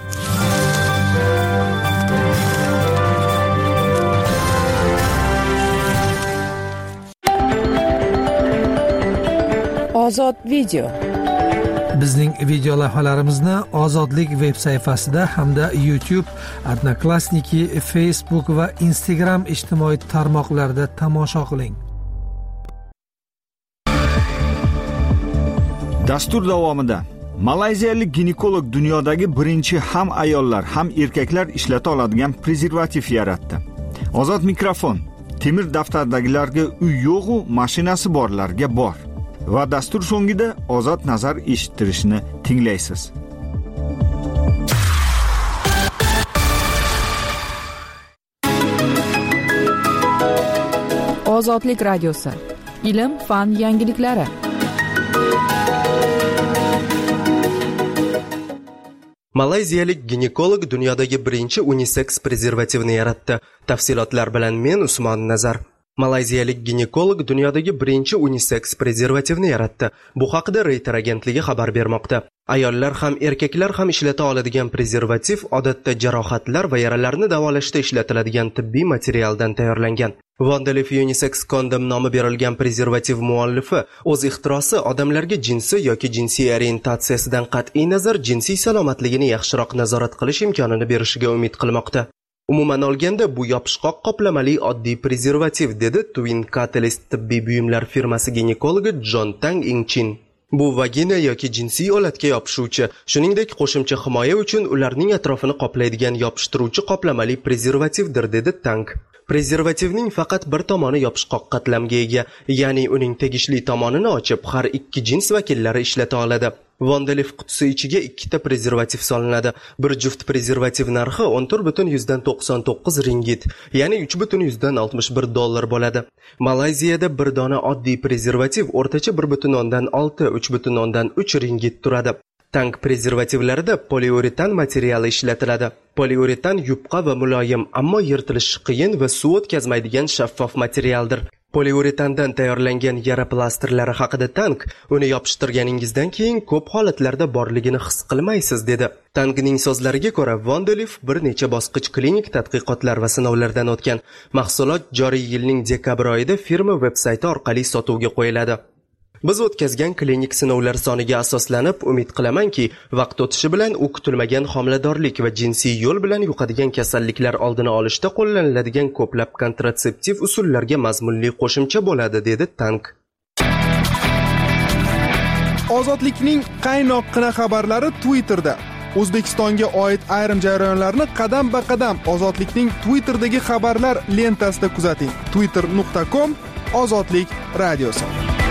Ozod video. Bizning video lavhalarimizni Ozodlik veb sayfasida hamda YouTube, Odnoklassniki, Facebook va Instagram ijtimoiy tarmoqlarida tomosha qiling. Dastur davomida malayziyalik ginekolog dunyodagi birinchi ham ayollar, ham erkaklar ishlata oladigan prezervativ yaratdi. Ozod mikrofon temir daftardagilarga uy yo'q-u, mashinasi borlarga bor. Va dastur so'ngida ozod nazar eshittirishni tinglaysiz. Ozodlik radiosi. Ilm, fan yangiliklari. Malayziyalik ginekolog dunyodagi birinchi uniseks prezervativni yaratdi. Tafsilotlar bilan men Usmon Nazar. Malayziyalik ginekolog dunyodagi birinchi uniseks prezervativni yaratdi. Bu haqida Reuters agentligi xabar bermoqda. Ayollar ham erkaklar ham ishlata oladigan prezervativ odatda jarohatlar va yaralarni davolashda ishlatiladigan tibbiy materialdan tayyorlangan. Wonderleaf Unisex Condom nomi berilgan prezervativ muallifi o'z ixtirosi odamlarga jinsi yoki jinsiy orientatsiyasidan qat'iy nazar jinsiy salomatligini yaxshiroq nazorat qilish imkonini berishiga umid qilmoqda. Umuman olganda bu yopishqoq qoplamali oddiy prezervativ, dedi Twin Catalyst tibbiy buyumlar firmasi ginekologi John Tang Ingchin. Bu vagina yoki jinsiy olatga yopishuvchi, shuningdek qo'shimcha himoya uchun ularning atrofini qoplaydigan yopishtiruvchi qoplamali prezervativdir, dedi Tang. Prezervativning faqat bir tomoni yopishqoq qatlamga ega, ya'ni uning tegishli tomonini ochib har ikki jins vakillari ishlata oladi. Wonderleaf qutisi ichiga ikkita prezervativ solinadi. Bir juft prezervativ narxi o'n to'rt butun to'qson to'qqiz ringgit, ya'ni uch butun oltmish bir dollar bo'ladi. Malayziyada bir dona oddiy prezervativ o'rtacha bir butun olti uch butun uch ringgit turadi. Tank prezervativlarida poliuretan materiali ishlatiladi. Poliuretan yupqa va muloyim, ammo yirtilishi qiyin va suv o'tkazmaydigan shaffof materialdir. Poliuretandan tayyorlangan yara plastrlari haqida Tank, uni yopishtirganingizdan keyin ko'p holatlarda borligini his qilmaysiz, dedi. Tankning so'zlariga ko'ra, Wonderleaf bir necha bosqich klinik tadqiqotlar va sinovlardan o'tgan. Mahsulot joriy yilning dekabr oyida firma veb-sayti orqali sotuvga qo'yiladi. Biz o'tkazgan klinik sinovlar soniga asoslanib, umid qilamanki, vaqt o'tishi bilan u kutilmagan homiladorlik va jinsiy yo'l bilan yuqadigan kasalliklar oldini olishda qo'llaniladigan ko'plab kontratseptiv usullarga mazmunli qo'shimcha bo'ladi, dedi Tank. Ozodlikning qaynoqqina xabarlari Twitterda. O'zbekistonga oid ayrim jarayonlarni qadam-ba-qadam Ozodlikning Twitterdagi xabarlar lentasida kuzating. twitter nuqta com Ozodlik radiosi.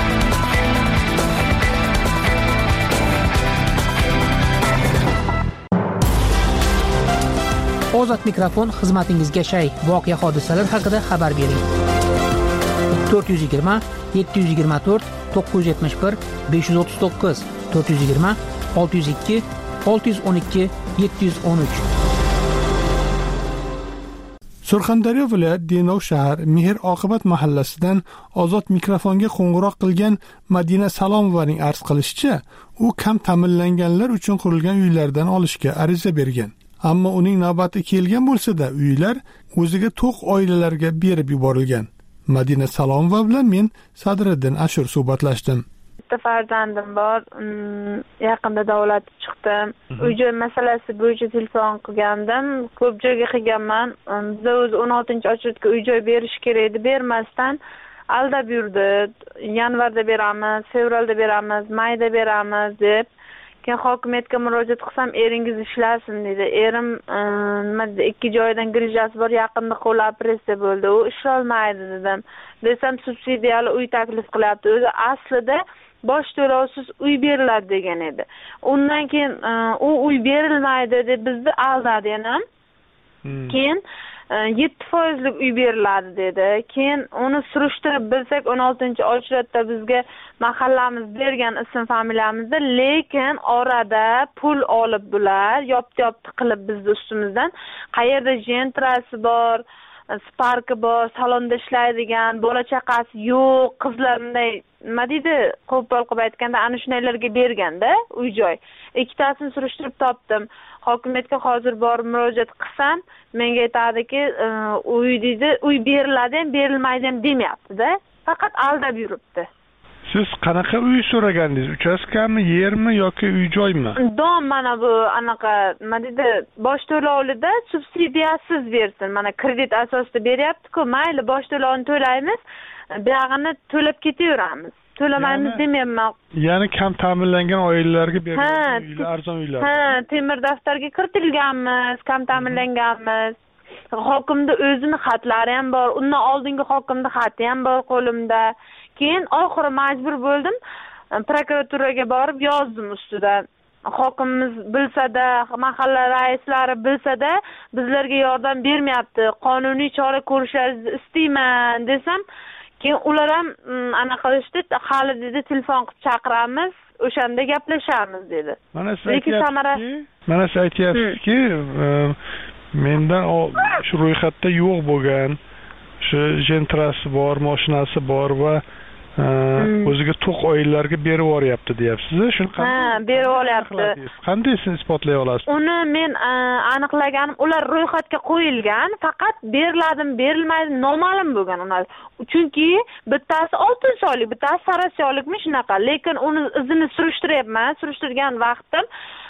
Ozod mikrofon xizmatingizga shay. Voqea hodisalar haqida xabar bering. to'rt yuz yigirma yetti yuz yigirma to'rt to'qqiz yuz yetmish bir besh yuz o'ttiz to'qqiz to'rt yuz yigirma olti yuz ikki olti yuz o'n ikki yetti yuz o'n uch. Surxondaryo viloyat Denov shahar Mehr Oqibat mahallasidan Ozod mikrofonga qo'ng'iroq qilgan Madina Salomovaning arz qilishicha, u kam ta'minlanganlar uchun qurilgan uylardan olishga ariza bergan. Ammo uning navbati kelgan bo'lsa-da, uylar o'ziga to'q oilalarga berib yuborilgan. Madina Salomova bilan men Sadriddin Ashur suhbatlashdim. Bitta farzandim bor, yaqinda davlat chiqdim. Uy-joy masalasi bo'yicha telefon qilgandim. Ko'p joyga qilganman. Bizda o'zi o'n oltinchi ochilga uy-joy berish kerak edi, bermasdan aldab yurdi. Yanvarda beramiz, fevralda beramiz, mayda beramiz deb. Keyin hokimiyatga murojaat qilsam, eringiz ishlasin dedi. Erim nima dedi, ikki joydan grijasi bor, yaqinda qo'l operatsiya bo'ldi. U ishlolmaydi dedim. Desam, subsidiyali uy taklif qilyapti. O'zi aslida bosh to'lovsiz uy beriladi degan edi. Undan keyin u uy berilmaydi deb bizni aldadi yana. Keyin yetti foizlik uy beriladi dedi. Keyin uni surishtirib bilsak o'n oltinchi ochratda bizga mahallamiz bergan ism familiyamizda, lekin orada pul olib bular yopti-yopti qilib bizni ustimizdan qayerda jentrasi bor, sparki bor, salonda ishlaydigan, bola chaqasi yo'q, qizlar bunday nima deydi, qo'pol qilib aytganda ana shunaylarga berganda uy-joy. Ikkitasini surishtirib topdim. Hokimiyatga hozir borib murojaat qilsam, menga aytadiki, uy deydi, uy beriladi ham, berilmaydi ham demayapti-da. Faqat aldab yuribdi. Siz qanaqa uy so'ragandingiz? Uchastkami, yermi yoki uy-joymi? Dom mana bu anaqa, nima deydi, bosh to'lovida subsidiyasiz bersin. Mana kredit asosida beryapti-ku, mayli bosh to'lovini to'laymiz, buyog'ini to'lab ketaveramiz. To'lamaymiz demayman. Ya'ni kam ta'minlangan oilalarga berilgan uylar, arzon uylar. Ha, temir daftarga kiritilganmiz, kam ta'minlanganmiz. Hokimda o'zini xatlari ham bor, undan oldingi hokimda xati ham bor qo'limda. Keyin oxiri majbur bo'ldim, prokuraturaga borib yozdim ustidan. Hokimimiz bilsa-da, mahalla raislari bilsa-da, bizlarga yordam bermayapti. Qonuniy chora ko'rishlaringizni istayman desam, keyin ular ham ana qilishdi, hali dedi telefon qilib chaqiramiz, o'shanda gaplashamiz dedi. Mana siz aytyapsizki, mana siz aytyapsizki, mendan shu ro'yxatda yo'q bo'lgan, shu jentrasi bor, mashinasi bor va o'ziga to'q oilalarga berib yuboryapti deyapsiz. Shuni qanday? Ha, berib olyapti. Qanday siz isbotlay olasiz? Uni men aniqlaganim, ular ro'yxatga qo'yilgan, faqat beriladimi, berilmaydi noma'lum bo'lgan ular. Chunki bittasi oltin soylik, bittasi sarasyolikmi shunaqa, lekin uni izini surishtiryapman. Surishtirgan vaqtim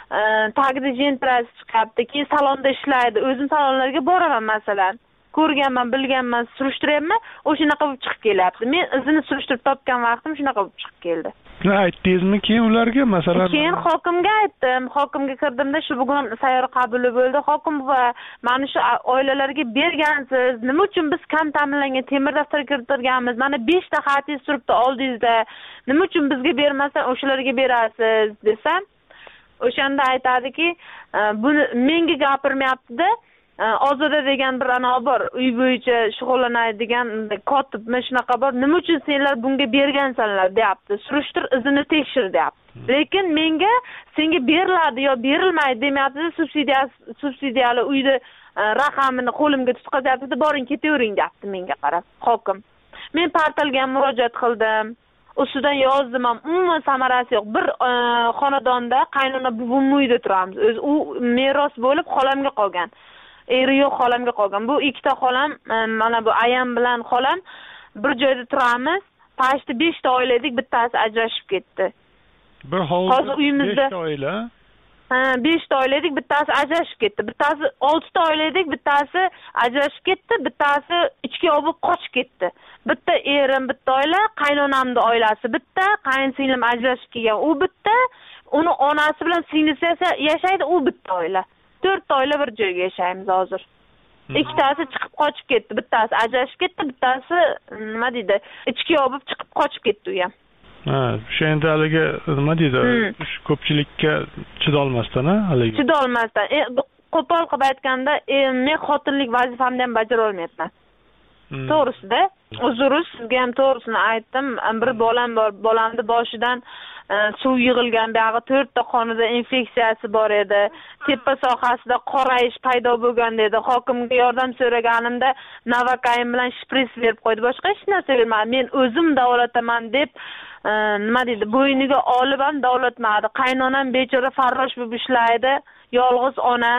tagida jentrasi chiqyapti, keyin salonda ishlaydi. O'zim salonlarga boraman masalan. Ko'rganman, bilganman, surishtiryapman, o'shanaqa bo'lib chiqib kelyapti. Men izini surishtirib topgan vaqtim shunaqa bo'lib chiqib keldi. Nima aytdingizmi keyin ularga, masalan? Keyin hokimga aytdim. Hokimga kirdimda, shu bugun sayyor qabuli bo'ldi. Hokim va mana shu oilalarga bergansiz, nima uchun biz kam ta'minlangan temir daftar kiritilganmiz? Mana besh ta xatingiz turibdi oldingizda. Nima uchun bizga bermasdan o'shalarga berasiz desam, o'shanda aytadiki, buni menga gapirmayapti-da. Ozoda degan bir ana bor, uy bo'yicha shug'ullanadigan kotibmi shunaqa bor. Nima uchun senlar bunga bergansanlar deyapti. Surishtir, izini tekshir deyapti. Lekin menga senga beriladi yo berilmaydi demayapti. Subsidiyasi subsidiyali uyni raqamini qo'limga tutqazyapti. Boring ketavering deyapti menga qarab hokim. Men portalga murojaat qildim. Ustidan yozdim ham, umuman samarasi yo'q. Bir xonadonda qaynona buvim uyda turamiz. O'zi u meros bo'lib xolamga qolgan. Eri yo'q xolamga qolgan. Bu ikkita xolam, mana bu ayam bilan xolam bir joyda turamiz. Pashti besh ta oila edik, bittasi ajrashib ketdi. Bir hovuzda besh ta oila. Ha, besh ta oila edik, bittasi ajrashib ketdi. Bittasi olti ta oila edik, bittasi ajrashib ketdi, bittasi ichki olib qochib ketdi. Bitta erim, bitta oila, qaynonamning oilasi bitta, qaynsinglim ajrashib kelgan, u bitta, uni onasi bilan singlisi yashaydi, u bitta oila. to'rt oila bir joyga yashaymiz hozir. Ikkitasi chiqib qochib ketdi, bittasi ajrashib ketdi, bittasi nima deydi, ichki olib chiqib qochib ketdi u ham. Ha, o'sha endi haligi nima deydi, ko'pchilikka chidolmasdan, ha, haligi. Chidolmasdan. Qo'pol qilib aytganda, men xotinlik vazifamni ham bajara olmayapman. To'g'risida, uzr, sizga ham to'g'risini aytdim. Bir bolam bor, bolamni boshidan suv yig'ilgan, buyog'i to'rtta qonida infeksiyasi bor edi. Tepa sohasida qorayish paydo bo'lgan dedi. Hokimga yordam so'raganimda Navakayn bilan shpris berib qo'ydi. Boshqa hech narsa bermadi. Men o'zim davolataman deb nima deydi, bo'yniga olib ham davolatmadi. Qaynonam bechora farrosh bo'lib ishlaydi, yolg'iz ona.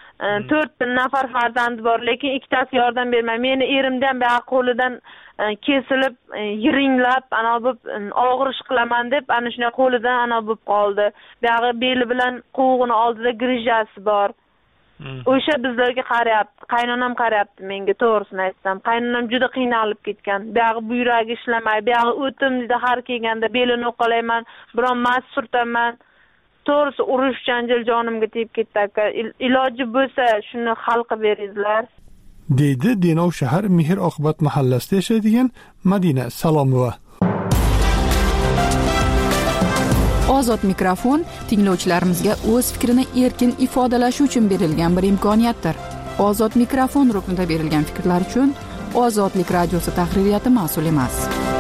to'rt nafar farzandi bor, lekin ikkitasi yordam bermaydi. Meni erimdan ham buyog'i qo'lidan kesilib, yiringlab, ana bo'lib og'ir ish qilaman deb, ana shunday qo'lidan ana bo'lib qoldi. Buyog'i beli bilan quvug'ini oldida grijasi bor. O'sha bizlarga qarayapti, qaynonam qarayapti menga, to'g'risini aytsam. Qaynonam juda qiynalib ketgan. Buyog'i buyragi ishlamay, buyog'i o'tim dedi, har kelganda belini o'qalayman, biron mas surtaman. To'g'risi urush janjal jonimga tegib ketdi aka. Iloji bo'lsa shuni hal qilib beringizlar. deydi Denov shahar Mehr oqibat mahallasida yashaydigan Madina Salomova. Ozod mikrofon tinglovchilarimizga o'z fikrini erkin ifodalashi uchun berilgan bir imkoniyatdir. Ozod mikrofon ruknida berilgan fikrlar uchun Ozodlik radiosi tahririyati mas'ul emas.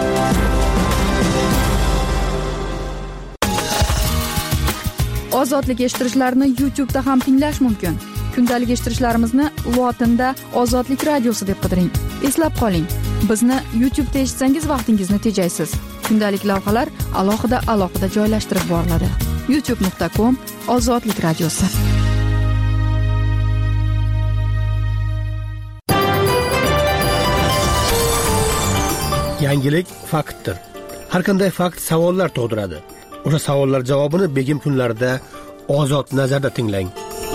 Ozodlik eshittirishlarni YouTube da ham tinglash mumkin. Kundalik eshittirishlarimizni lotinda Ozodlik radiosi deb qidiring. Eslab qoling, bizni YouTube'da eshitsangiz vaqtingizni tejaysiz. Kundalik lavhalar alohida alohida joylashtirib boriladi. youtube nuqta com Ozodlik radiosi. Yangilik faktdir. Har qanday fakt savollar tug'diradi. O'sha savollar javobini begim kunlarda Ozod nazarda tinglang.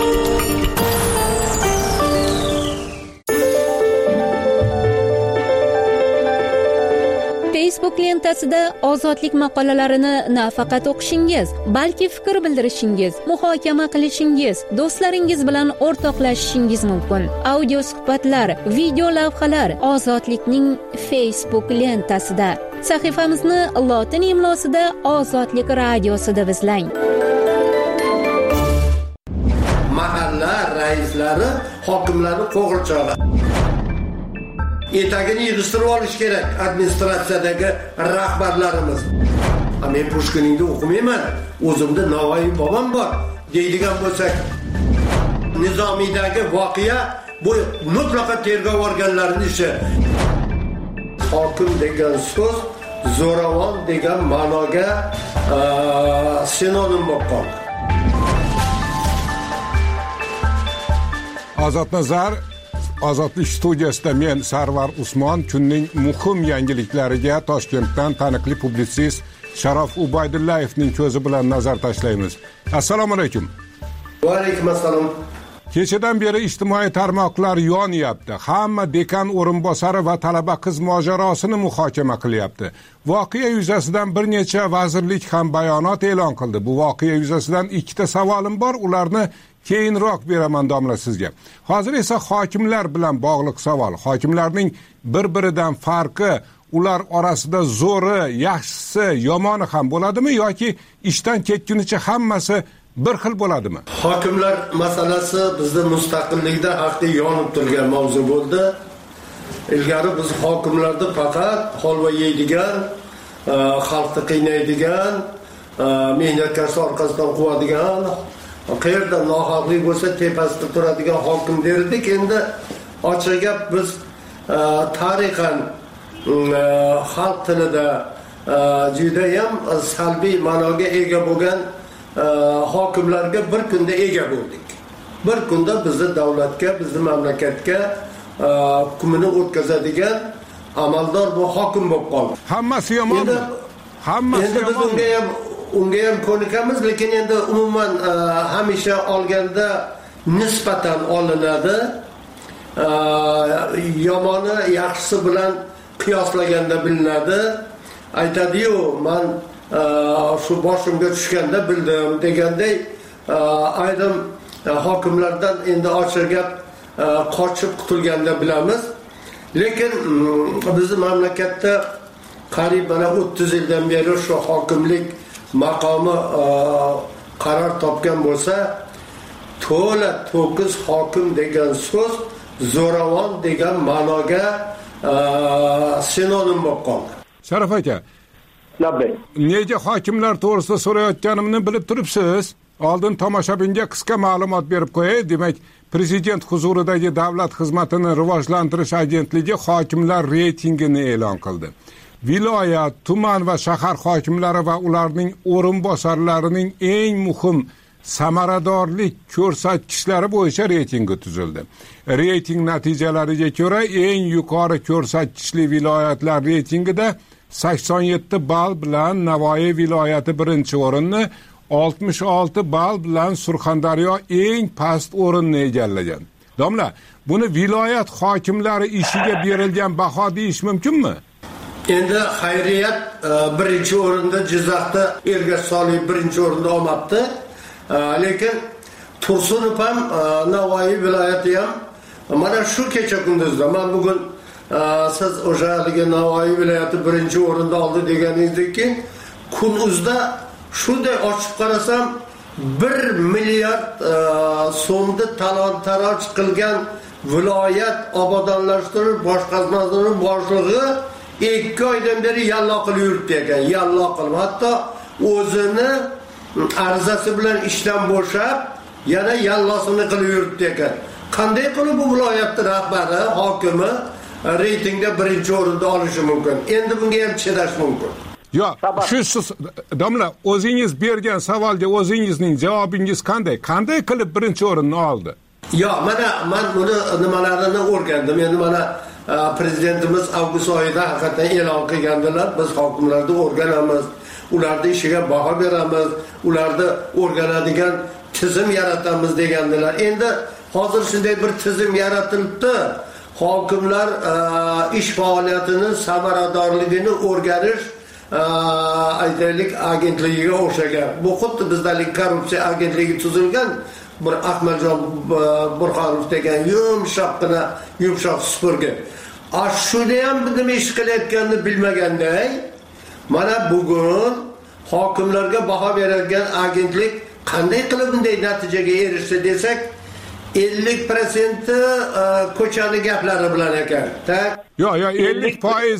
Facebook lentasida ozodlik maqolalarini nafaqat o'qishingiz, balki fikr bildirishingiz, muhokama qilishingiz, do'stlaringiz bilan o'rtoqlashishingiz mumkin. Audio suhbatlar, video lavhalar Ozodlikning Facebook lentasida. Sahifamizni lotin imlosida Ozodlik radiosida izlang. Mahalla raislari, hokimlarni qo'g'irchog'i. Etagini yig'ishtirib olish kerak administratsiyadagi rahbarlarimiz. Men Pushkiningni o'qimayman, o'zimda Navoiy bobom bor deydigan bo'lsak, Nizomiyadagi voqea bu mutlaqo tergov organlarining ishi. Hokim degan so'z zo'ravon degan ma'noga sinonim bo'lib qoldi. Ozodnazar Ozodlik studiyasida men Sarvar Usmon kunning muhim yangiliklariga Toshkentdan taniqli publitsist Sharof Ubaydullayevning ko'zi bilan nazar tashlaymiz. Assalomu alaykum. Va alaykum assalom. Kechadan beri ijtimoiy tarmoqlar yonyapti. Hamma dekan o'rinbosari va talaba qiz mojarosini muhokama qilyapti. Voqea yuzasidan bir necha vazirlik ham bayonot e'lon qildi. Bu voqea yuzasidan ikkita savolim bor, ularni keyinroq beraman domla sizga. Hozir esa hokimlar bilan bog'liq savol. Hokimlarning bir-biridan farqi, ular orasida zo'ri, yaxshisi, yomoni ham bo'ladimi yoki ishdan ketgunicha hammasi bir xil bo'ladimi? Hokimlar masalasi bizda mustaqillikda haqda yonib turgan mavzu bo'ldi. Ilgari biz hokimlarni faqat holva yeydigan, xalqni qiynaydigan, mehnatkash orqasidan quvadigan, qayerda nohaqlik bo'lsa tepasida turadigan hokim derdik. Endi ochiq gap biz tarixan xalq tilida juda ham salbiy ma'noga ega bo'lgan hokimlarga bir kunda ega bo'ldik. Bir kunda bizni davlatga, bizni mamlakatga hukmini o'tkazadigan amaldor bu hokim bo'lib qoldi. Hammasi yomonmi? Hammasi yomon. Unga ham unga ham ko'nikamiz, lekin endi umuman hamisha olganda nisbatan olinadi. Yomoni yaxshisi bilan qiyoslaganda bilinadi. Aytadi-yu, men shu boshimga tushganda bildim deganday ayrim hokimlardan endi ochiq gap qochib qutulganda bilamiz. Lekin bizning mamlakatda qariyb mana o'ttiz yildan beri shu hokimlik maqomi qaror topgan bo'lsa, to'la to'kis hokim degan so'z zo'ravon degan ma'noga sinonim bo'lib qoldi. Sharof aka, nega hokimlar to'g'risida so'rayotganimni bilib turibsiz? Oldin tomoshabinga qisqa ma'lumot berib qo'yay. Demak, prezident huzuridagi davlat xizmatini rivojlantirish agentligi hokimlar reytingini e'lon qildi. Viloyat, tuman va shahar hokimlari va ularning o'rinbosarlarining eng muhim samaradorlik ko'rsatkichlari bo'yicha reytingi tuzildi. Reyting natijalariga ko'ra eng yuqori ko'rsatkichli viloyatlar reytingida sakson yetti ball bilan Navoiy viloyati birinchi o'rinni, oltmish olti ball bilan Surxondaryo eng past o'rinni egallagan. Domla, buni viloyat hokimlari ishiga berilgan baho deyish mumkinmi? Endi xayriyat birinchi o'rinda Jizzaxda Ergash Soliyev birinchi o'rinda olmabdi. Lekin Tursunov ham Navoiy viloyati ham mana shu kecha kunduzda, men bugun siz o'sha haligi Navoiy viloyati birinchi o'rinda oldi deganingizdek keyin Kunuzda shunday ochib qarasam bir milliard so'mni talon-taroj qilgan viloyat obodonlashtirish boshqarmasining boshlig'i ikki oydan beri yallo qilib yuribdi ekan. Yallo qilib, hatto o'zini arizasi bilan ishdan bo'shab, yana yallosini qilib yuribdi ekan. Qanday qilib bu viloyatning rahbari, hokimi reytingda birinchi o'rinda olishi mumkin? Endi bunga ham chidash mumkin. Yo'q, shu siz domla o'zingiz bergan savolga o'zingizning javobingiz qanday? Qanday qilib birinchi o'rinni oldi? Yo'q, mana men buni nimalarini o'rgandim. Endi mana prezidentimiz avgust oyida haqiqatan e'lon qilgandilar. Biz hokimlarni o'rganamiz, ularning ishiga baho beramiz, ularni o'rganadigan tizim yaratamiz degandilar. Endi hozir shunday bir tizim yaratilibdi. Hokimlar ish faoliyatining samaradorligini o'rganish aytaylik agentligiga o'xshagan. Bu xuddi bizdagi korrupsiya agentligi tuzilgan bir Ahmadjon Burxonov degan yumshoqqina yumshoq supurgi. Shuni ham nima ish qilayotganini bilmaganday, mana bugun hokimlarga baho berilgan agentlik qanday qilib bunday natijaga erishdi desak, ellik foiz ko'chani gaplari bilan ekan. Yo'q, yo'q, ellik foiz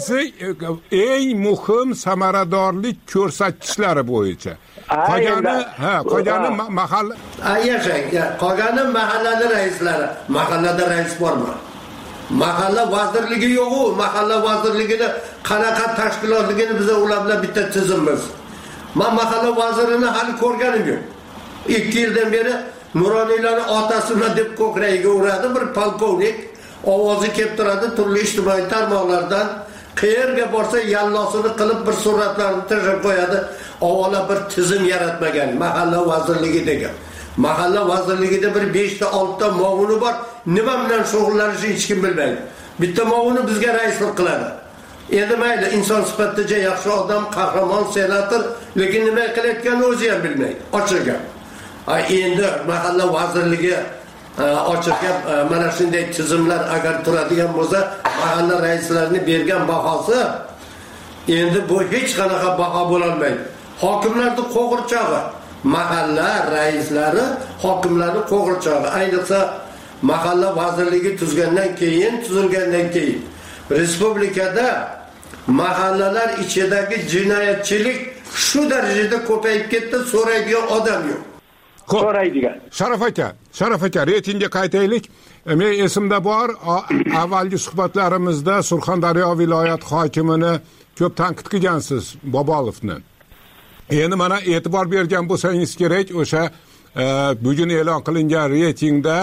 eng muhim samaradorlik ko'rsatkichlari bo'yicha. Qolgani, ha, qolgani mahalla. Yashang, qolgani mahallali raislari. Mahallada rais bormi? Mahalla vazirligi yo'q-ku, mahalla vazirligida qanaqa tashkilotligini biz ular bilan bitta tizimimiz. Men mahalla vazirini hali ko'rganim yo'q. ikki yildan beri Nuroniylarni otasini deb ko'kragiga uradi bir polkovnik, ovozi kelib turadi turli ijtimoiy tarmoqlardan. Qayerga borsa yallosini qilib bir suratlarni tashlab qo'yadi. Avvalo bir tizim yaratmagan mahalla vazirligi degan. Mahalla vazirligida bir besh ta olti ta muavini bor. Nima bilan shug'ullanishini hech kim bilmaydi. Bitta muavini bizga raislik qiladi. Endi mayli, inson sifatida yaxshi odam, qahramon, senator, lekin nima qilayotganini o'zi ham bilmaydi. Ochilgan. Endi mahalla vazirligi ochilgan mana shunday tizimlar agar turadigan bo'lsa, mahalla raislarining bergan bahosi endi bu hech qanaqa baho bo'la olmaydi. Hokimlarning qo'g'irchog'i, mahalla raislari hokimlarning qo'g'irchog'i. Ayniqsa mahalla vazirligi tuzgandan keyin, tuzilgandan keyin respublikada mahallalar ichidagi jinoyatchilik shu darajada ko'payib ketdi, so'raydigan odam yo'q. So'raydigan. Sharaf aka, Sharaf aka, reytingga qaytaylik. Men esimda bor, avvalgi suhbatlarimizda Surxondaryo viloyat hokimini ko'p tanqid qilgansiz, Bobolovni. Endi mana e'tibor bergan bo'lsangiz kerak, o'sha bugun e'lon qilingan reytingda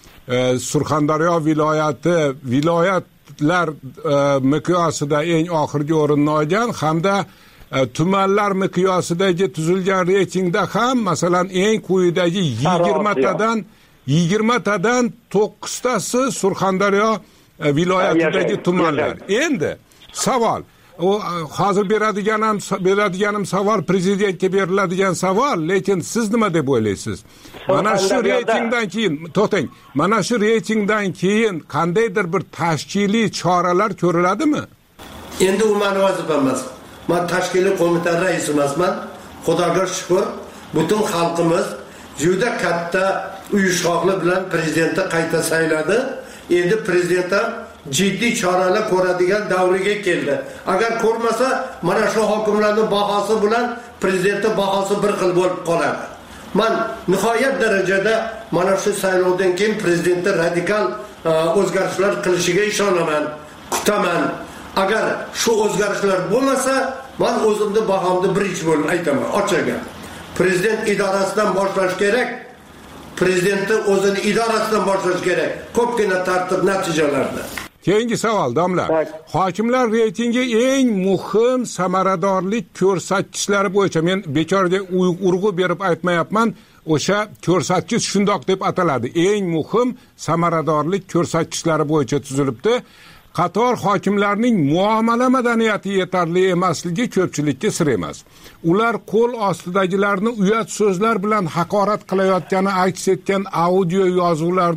Surxondaryo viloyati viloyatlar miqyosida eng oxirgi o'rinni olgan hamda tumanlar miqyosidagi tuzilgan reytingda ham masalan eng quyidagi yigirma tadan yigirma tadan to'qqiz tasi Surxondaryo viloyatidagi tumanlar. Endi savol, o hozir beradiganim beradiganim savol prezidentga beriladigan savol, lekin siz nima deb o'ylaysiz? Mana shu reytingdan keyin, to'xtang, mana shu reytingdan keyin qandaydir bir tashkiliy choralar ko'riladimi? Endi u meni vazifam emas. Men tashkiliy qo'mita raisi emasman. Xudoga shukr, butun xalqimiz juda katta uyushqoqlik bilan prezidentni qayta sayladi. Endi prezident ham jiddiy choralar ko'radigan davriga keldi. Agar ko'rmasa, mana shu hokimlarning bahosi bilan prezidentning bahosi bir xil bo'lib qoladi. Men nihoyat darajada mana shu saylovdan keyin prezidentni radikal o'zgarishlar qilishiga ishonaman, kutaman. Agar shu o'zgarishlar bo'lmasa, men o'zimni bahomni birinchi bo'lib aytaman, ochiqga. Prezident idorasidan boshlash kerak. Prezidentning o'zini idorasidan boshlash kerak. Ko'pgina tartib natijalarda. Keyingi savol, domla. Hokimlar reytingi eng muhim samaradorlik ko'rsatkichlari bo'yicha men bekorga urg'u berib aytmayapman, o'sha ko'rsatkich shundoq deb ataladi. Eng muhim samaradorlik ko'rsatkichlari bo'yicha tuzilibdi. Qator hokimlarning muomala madaniyati yetarli emasligi ko'pchilikka sir emas. Ular qo'l ostidagilarni uyat so'zlar bilan haqorat qilayotgani aks etgan audio yozuvlarni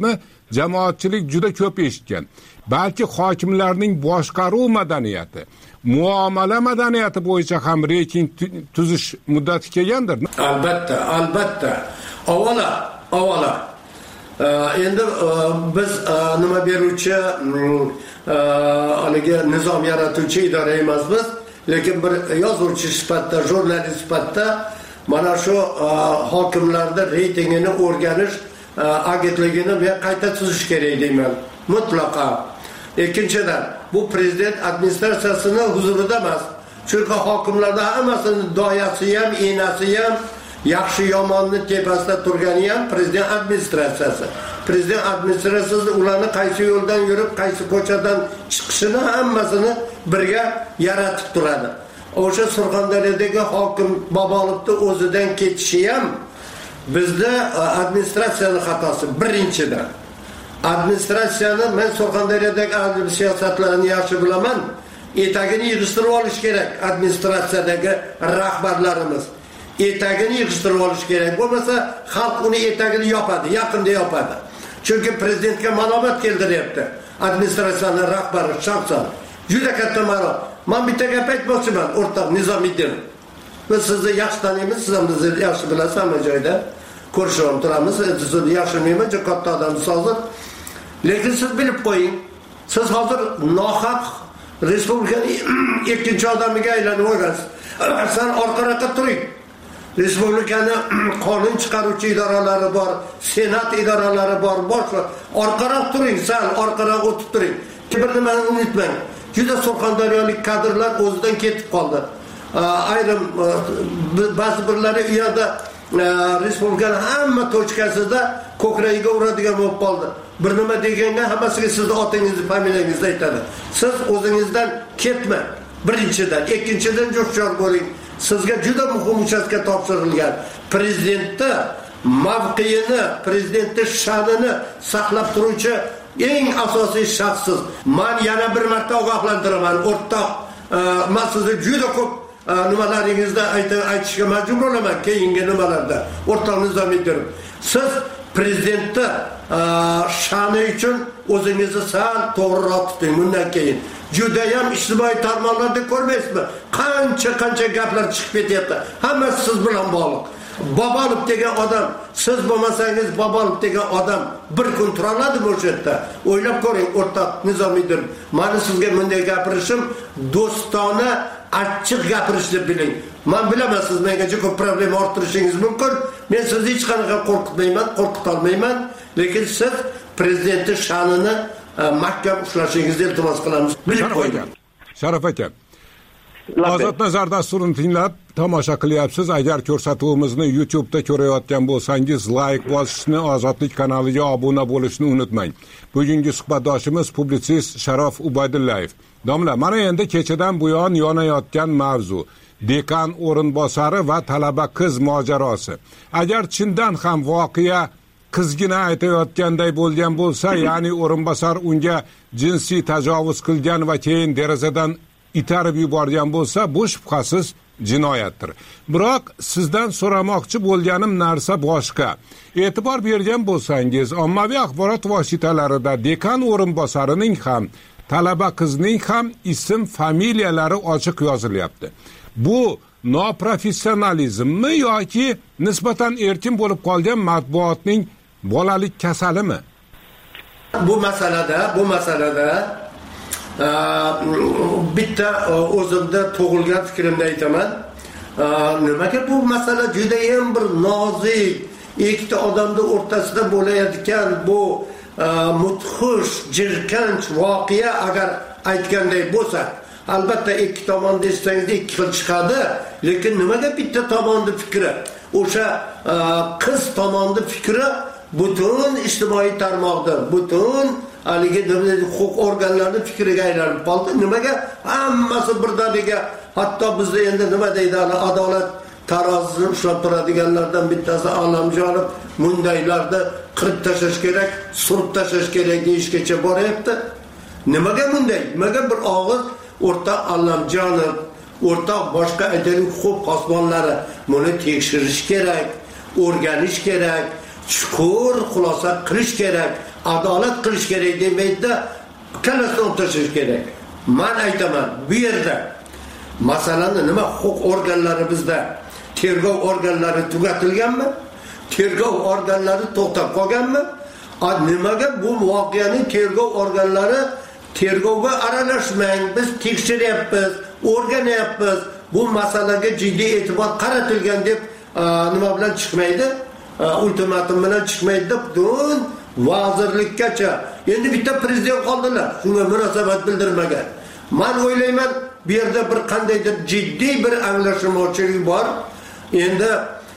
jamoatchilik juda ko'p eshitgan. Balki hokimlarning boshqaruv madaniyati, muomala madaniyati bo'yicha ham reyting tuzish muddati kelgandir. Albatta, albatta. Avvalo, avvalo. Endi biz nima beruvchi, haligi nizom yaratuvchi idora emasmiz, lekin bir yozuvchi sifatida, jurnalist sifatida mana shu hokimlarda reytingini o'rganish agentligini men qayta tuzish kerak deyman. Mutlaqo. Ikkinchidan, bu prezident administratsiyasining huzurida emas. Chunki hokimlarda hammasini doyasi ham, enasi ham, yaxshi yomonni tepasida turgani ham prezident administratsiyasi. Prezident administratsiyasi ularni qaysi yo'ldan yurib, qaysi ko'chadan chiqishini hammasini birga yaratib turadi. O'sha Surxondaryodagi hokim Bobolovni o'zidan ketishi ham bizda administratsiyaning xatosi birinchidan. Administratsiyani men Surxondaryodagi adliy siyosatlarni yaxshi bilaman. Etagini yig'ishtirib olish kerak administratsiyadagi rahbarlarimiz. Etagini yig'ishtirib olish kerak. Bo'lmasa xalq uni etagini yopadi, yaqinda yopadi. Chunki prezidentga malomat keldiryapti. Administratsiyaning rahbari shaxsan juda katta ma'no. Men bitta gap aytmoqchiman, o'rtoq Nizomiddin. Biz sizni yaxshi taniymiz, siz ham bizni yaxshi bilasiz hamma joyda. Ko'rishib turamiz, sizni yaxshi bilmayman, juda katta odamsiz hozir. Lekin siz bilib qo'ying, siz hozir nohaq respublikaning ikkinchi odamiga aylanib olgansiz. Sen orqaroqqa turing. Respublikani qonun chiqaruvchi idoralari bor, senat idoralari bor, boshqa orqaroq turing, sal orqaroq o'tib turing. Bir nimani unutmang. Juda surxondaryolik kadrlar o'zidan ketib qoldi. Ayrim ba'zi birlari u yerda respublikaning hamma tochkasida ko'kragiga uradigan bo'lib qoldi. Bir nima deganda hammasiga sizni otingizni, familiyangizni aytadi. Siz o'zingizdan ketma. Birinchidan, ikkinchidan jo'shqor bo'ling. Sizga juda muhim uchastka topshirilgan. Prezidentni mavqeini, prezidentni sha'nini saqlab turuvchi eng asosiy shaxssiz. Men yana bir marta ogohlantiraman, o'rtoq, men sizni juda ko'p nimalaringizda aytishga majbur bo'laman keyingi nimalarda. O'rtoq Nizomiddin, siz prezidentni sha'ni uchun o'zingizni sal to'g'riroq tuting bundan keyin. Juda ham ijtimoiy tarmoqlarda ko'rmaysizmi? Qancha qancha gaplar chiqib ketyapti. Hammasi siz bilan bog'liq. Bobolov degan odam, siz bo'lmasangiz Bobolov degan odam bir kun tura oladimi o'sha yerda? O'ylab ko'ring, o'rtoq Nizomiddin. Meni sizga bunday gapirishim do'stona, achchiq gapirishni biling. Men bilaman siz menga juda problem orttirishingiz mumkin. Men sizni hech qanaqa qo'rqitmayman, qo'rqita olmayman, lekin siz prezidentning sha'nini mahkam ushlashingizni iltimos qilamiz. Bilib qo'ying. Sharaf aka. Ozod nazar dasturini tinglab tomosha qilyapsiz. Agar ko'rsatuvimizni YouTube'da ko'rayotgan bo'lsangiz, like bosishni, Ozodlik kanaliga obuna bo'lishni unutmang. Bugungi suhbatdoshimiz publitsist Sharof Ubaydullayev. Domla, mana endi kechadan buyon yonayotgan mavzu dekan o'rinbosari va talaba qiz mojarosi. Agar chindan ham voqea qizgina aytayotganday bo'lgan bo'lsa, ya'ni o'rinbosar unga jinsiy tajovuz qilgan va keyin derazadan itarib yuborgan bo'lsa, bu shubhasiz jinoyatdir. Biroq sizdan so'ramoqchi bo'lganim narsa boshqa. E'tibor bergan bo'lsangiz, ommaviy axborot vositalarida dekan o'rinbosarining ham, talaba qizning ham ism, familiyalari ochiq yozilyapti. Bu noprofessionalizmmi yoki nisbatan erkin bo'lib qolgan matbuotning bolalik kasalimi? Bu masalada, bu masalada bitta o'zimda tug'ilgan fikrimni aytaman. Nimaga bu masala juda ham bir nozik, ikkita odamning o'rtasida bo'layotgan bu mudhish, jirkanch voqea agar aytganday bo'lsa, albatta ikki tomon desangiz ikki xil chiqadi, lekin nimaga bitta tomonning fikri, o'sha qiz tomonining fikri butun ijtimoiy tarmoqda, butun haligi huquq organlarining fikriga aylanib qoldi. Nimaga hammasi birdaniga, hatto bizda endi nima deydi, adolat tarozisini ushlab turadiganlardan bittasi Allamjonov mundaylarda qirib tashlash kerak, surib tashlash kerak deyishgacha boryapti. Nimaga bunday? Nimaga bir og'iz o'rtoq Allamjonov, o'rtoq boshqa aytaylik huquq posbonlari buni tekshirish kerak, o'rganish kerak, chuqur xulosa qilish kerak. adolat qilish kerak demaydi, kallasini tashlash kerak. Men aytaman, bu yerda masalani nima huquq organlari bizda tergov organlari tugatilganmi? Tergov organlari to'xtab qolganmi? Nimaga bu voqeaning tergov organlari tergovga aralashmang, biz tekshiryapmiz, o'rganyapmiz, bu masalaga jiddiy e'tibor qaratilgan deb nima bilan chiqmaydi? Ultimatum bilan chiqmaydi deb butun vazirlikkacha. Endi bitta prezident qoldilar, shunga munosabat bildirmagan. Men o'ylayman, bu yerda bir qandaydir jiddiy bir anglashilmovchilik bor. Endi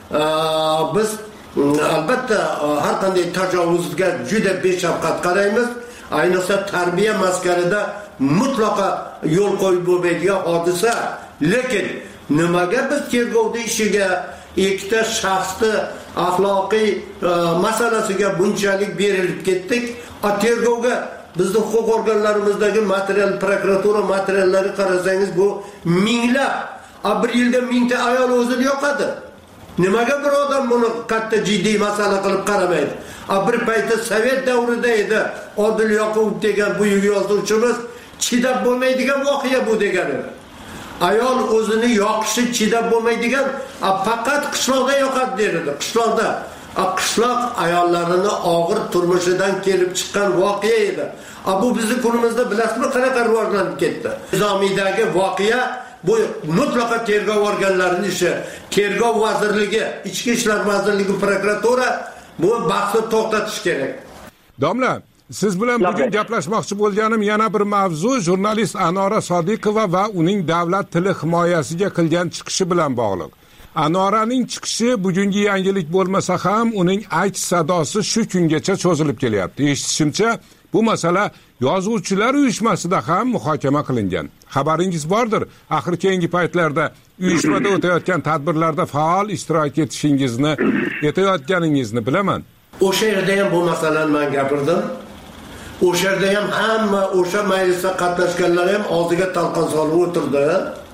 biz albatta har qanday tajovuzga juda beshafqat qaraymiz. Ayniqsa tarbiya maskanida mutlaqo yo'l qo'yib bo'lmaydigan hodisa. Lekin nimaga biz tergovda ishiga ikkita shaxsni axloqiy masalasiga bunchalik berilib ketdik? A tergovga bizning huquq organlarimizdagi material, prokuratura materiallari qarasangiz bu minglab, a bir yilda mingta ayol o'zini yo'qadi. Nimaga bir odam buni katta jiddiy masala qilib qaramaydi? A bir paytda Sovet davrida edi. Odil Yoqubov degan buyuk yozuvchimiz chidab bo'lmaydigan voqea bu degani. Ayol o'zini yoqishi chidab bo'lmaydigan, faqat qishloqda yoqadi derdi. Qishloqda a qishloq ayollarini og'ir turmushidan kelib chiqqan voqea edi. A bu bizning kunimizda bilasizmi qanaqa rivojlanib ketdi? Nizomidagi voqea bu mutlaqo tergov organlarining ishi. Tergov vazirligi, Ichki ishlar vazirligi, prokuratura bu bahsni to'xtatish kerak. Domla, siz bilan bugun gaplashmoqchi bo'lganim yana bir mavzu jurnalist Anora Sodiqova va uning davlat tili himoyasiga qilgan chiqishi bilan bog'liq. Anoraning chiqishi bugungi yangilik bo'lmasa ham uning aytish sadosi shu kungacha cho'zilib kelyapti. Eshitishimcha, bu masala yozuvchilar uyushmasida ham muhokama qilingan. Xabaringiz bordir, axir keyingi paytlarda uyushmada o'tayotgan tadbirlarda faol ishtirok etishingizni, etayotganingizni bilaman. O'sha yerda ham bu masalani men gapirdim. O'sha yerda ham hamma o'sha majlisda qatnashganlar ham og'ziga talqon solib o'tirdi.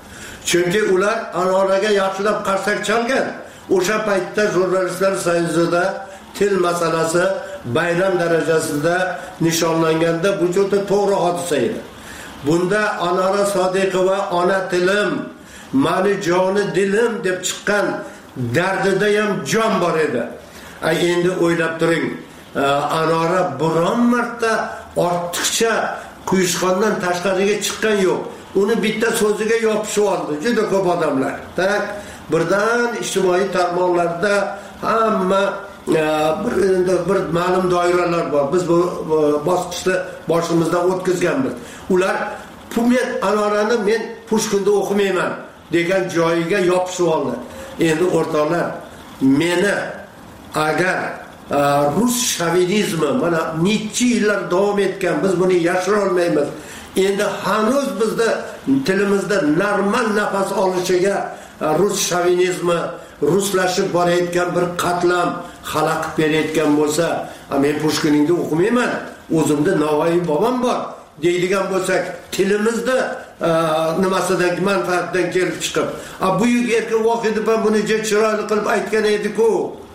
Chunki ular Anoraga yaxshilab qarsak chalgan. O'sha paytda jurnalistlar soyuzida til masalasi bayram darajasida nishonlanganda bu juda to'g'ri hodisa edi. Bunda Anora Sodiqova ona tilim, mani joni dilim deb chiqqan dardida ham jon bor edi. Ay endi o'ylab turing, Anora biron marta ortiqcha quyishqondan tashqariga chiqqan yo'q. Uni bitta so'ziga yopishib oldi juda ko'p odamlar. Tak birdan ijtimoiy tarmoqlarda hamma bir bir ma'lum doiralar bor. Biz bu bosqichda boshimizdan o'tkazganmiz. Ular men Anorani men Pushkinda o'qimayman degan joyiga yopishib oldi. Endi o'rtoqlar, meni agar rus shovinizmi mana necha yillar davom etgan, biz buni yashira olmaymiz. Endi hanuz bizda tilimizda normal nafas olishiga rus shovinizmi, ruslashib borayotgan bir qatlam xalaqib berayotgan bo'lsa, men Pushkiningda o'qimayman, o'zimda Navoiy bobom bor deydigan bo'lsak, tilimizda nimasidan manfaatdan kelib chiqib, a buyuk erkin Vohidov ham buni chiroyli qilib aytgan edi-ku.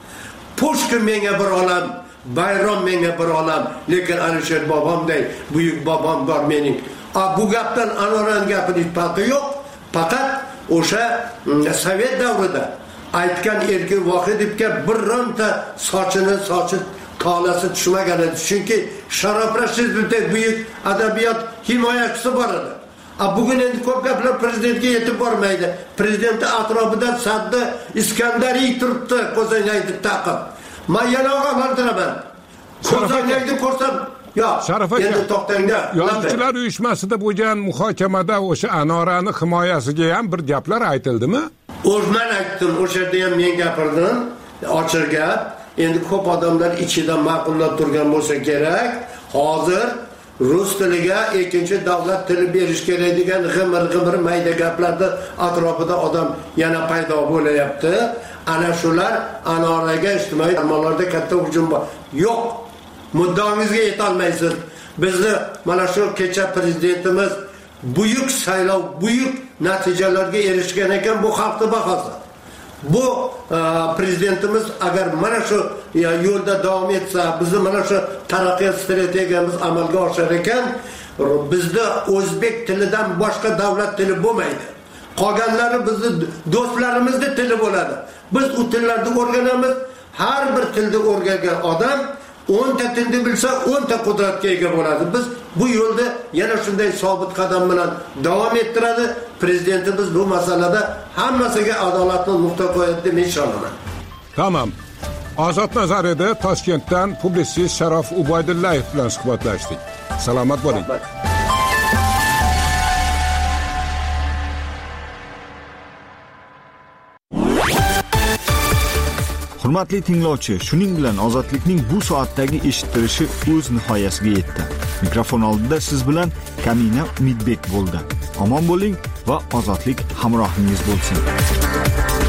Pushkin menga bir olam, bayram menga bir olam, lekin Alisher bobomday buyuk bobom bor mening. A bu gapdan Anoraning gapining farqi yo'q. Faqat o'sha Sovet davrida aytgan erkin Vohidovga bironta sochini sochi tolasi tushmagan edi. Chunki Sharof Rashidovdek buyuk adabiyot himoyachisi bor edi. A bugun endi ko'p gaplar prezidentga yetib bormaydi. Prezidentning atrofida Sadda Iskandariy turibdi, ko'zoynakni taqib. Men yana ogohlantiraman. Ko'zoynakni ko'rsam, yo, endi to'xtangda. Yozuvchilar uyushmasida bo'lgan muhokamada o'sha Anorani himoyasiga ham bir gaplar aytildimi? O'zman aytdim, o'sha yerda ham men gapirdim, ochiq gap. Endi ko'p odamlar ichidan ma'qullab turgan bo'lsa kerak. Hozir rus tiliga ikkinchi davlat tili berish kerak degan g'imir-g'imir mayda gaplarda atrofida odam yana paydo bo'layapti. Ana shular Anoraga ijtimoiy tarmoqlarda katta hujum bor. Yo'q, muddaongizga yeta olmaysiz. Bizni mana shu kecha prezidentimiz buyuk saylov, buyuk natijalarga erishgan ekan, bu xalqning bahosi. bu prezidentimiz agar mana shu yo'lda davom etsa, bizni mana shu taraqqiyot strategiyamiz amalga oshar ekan, bizda o'zbek tilidan boshqa davlat tili bo'lmaydi. Qolganlari bizni do'stlarimizning tili bo'ladi. Biz u tillarni o'rganamiz. Har bir tilni o'rgangan odam o'nta tilni bilsa, o'nta qudratga ega bo'ladi. Biz bu yo'lda yana shunday sobit qadam bilan davom ettiradi. Prezidentimiz bu masalada hammasiga adolatni nuqta qo'yadi deb ishonaman. Tamam. Ozod Nazar edi, Toshkentdan publitsist Sharof Ubaydullayev bilan suhbatlashdik. Salomat bo'ling. Hurmatli tinglovchi, shuning bilan ozodlikning bu soatdagi eshittirishi o'z nihoyasiga yetdi. Mikrofon oldida siz bilan Kamina Umidbek bo'ldi. Omon bo'ling va ozodlik hamrohingiz bo'lsin.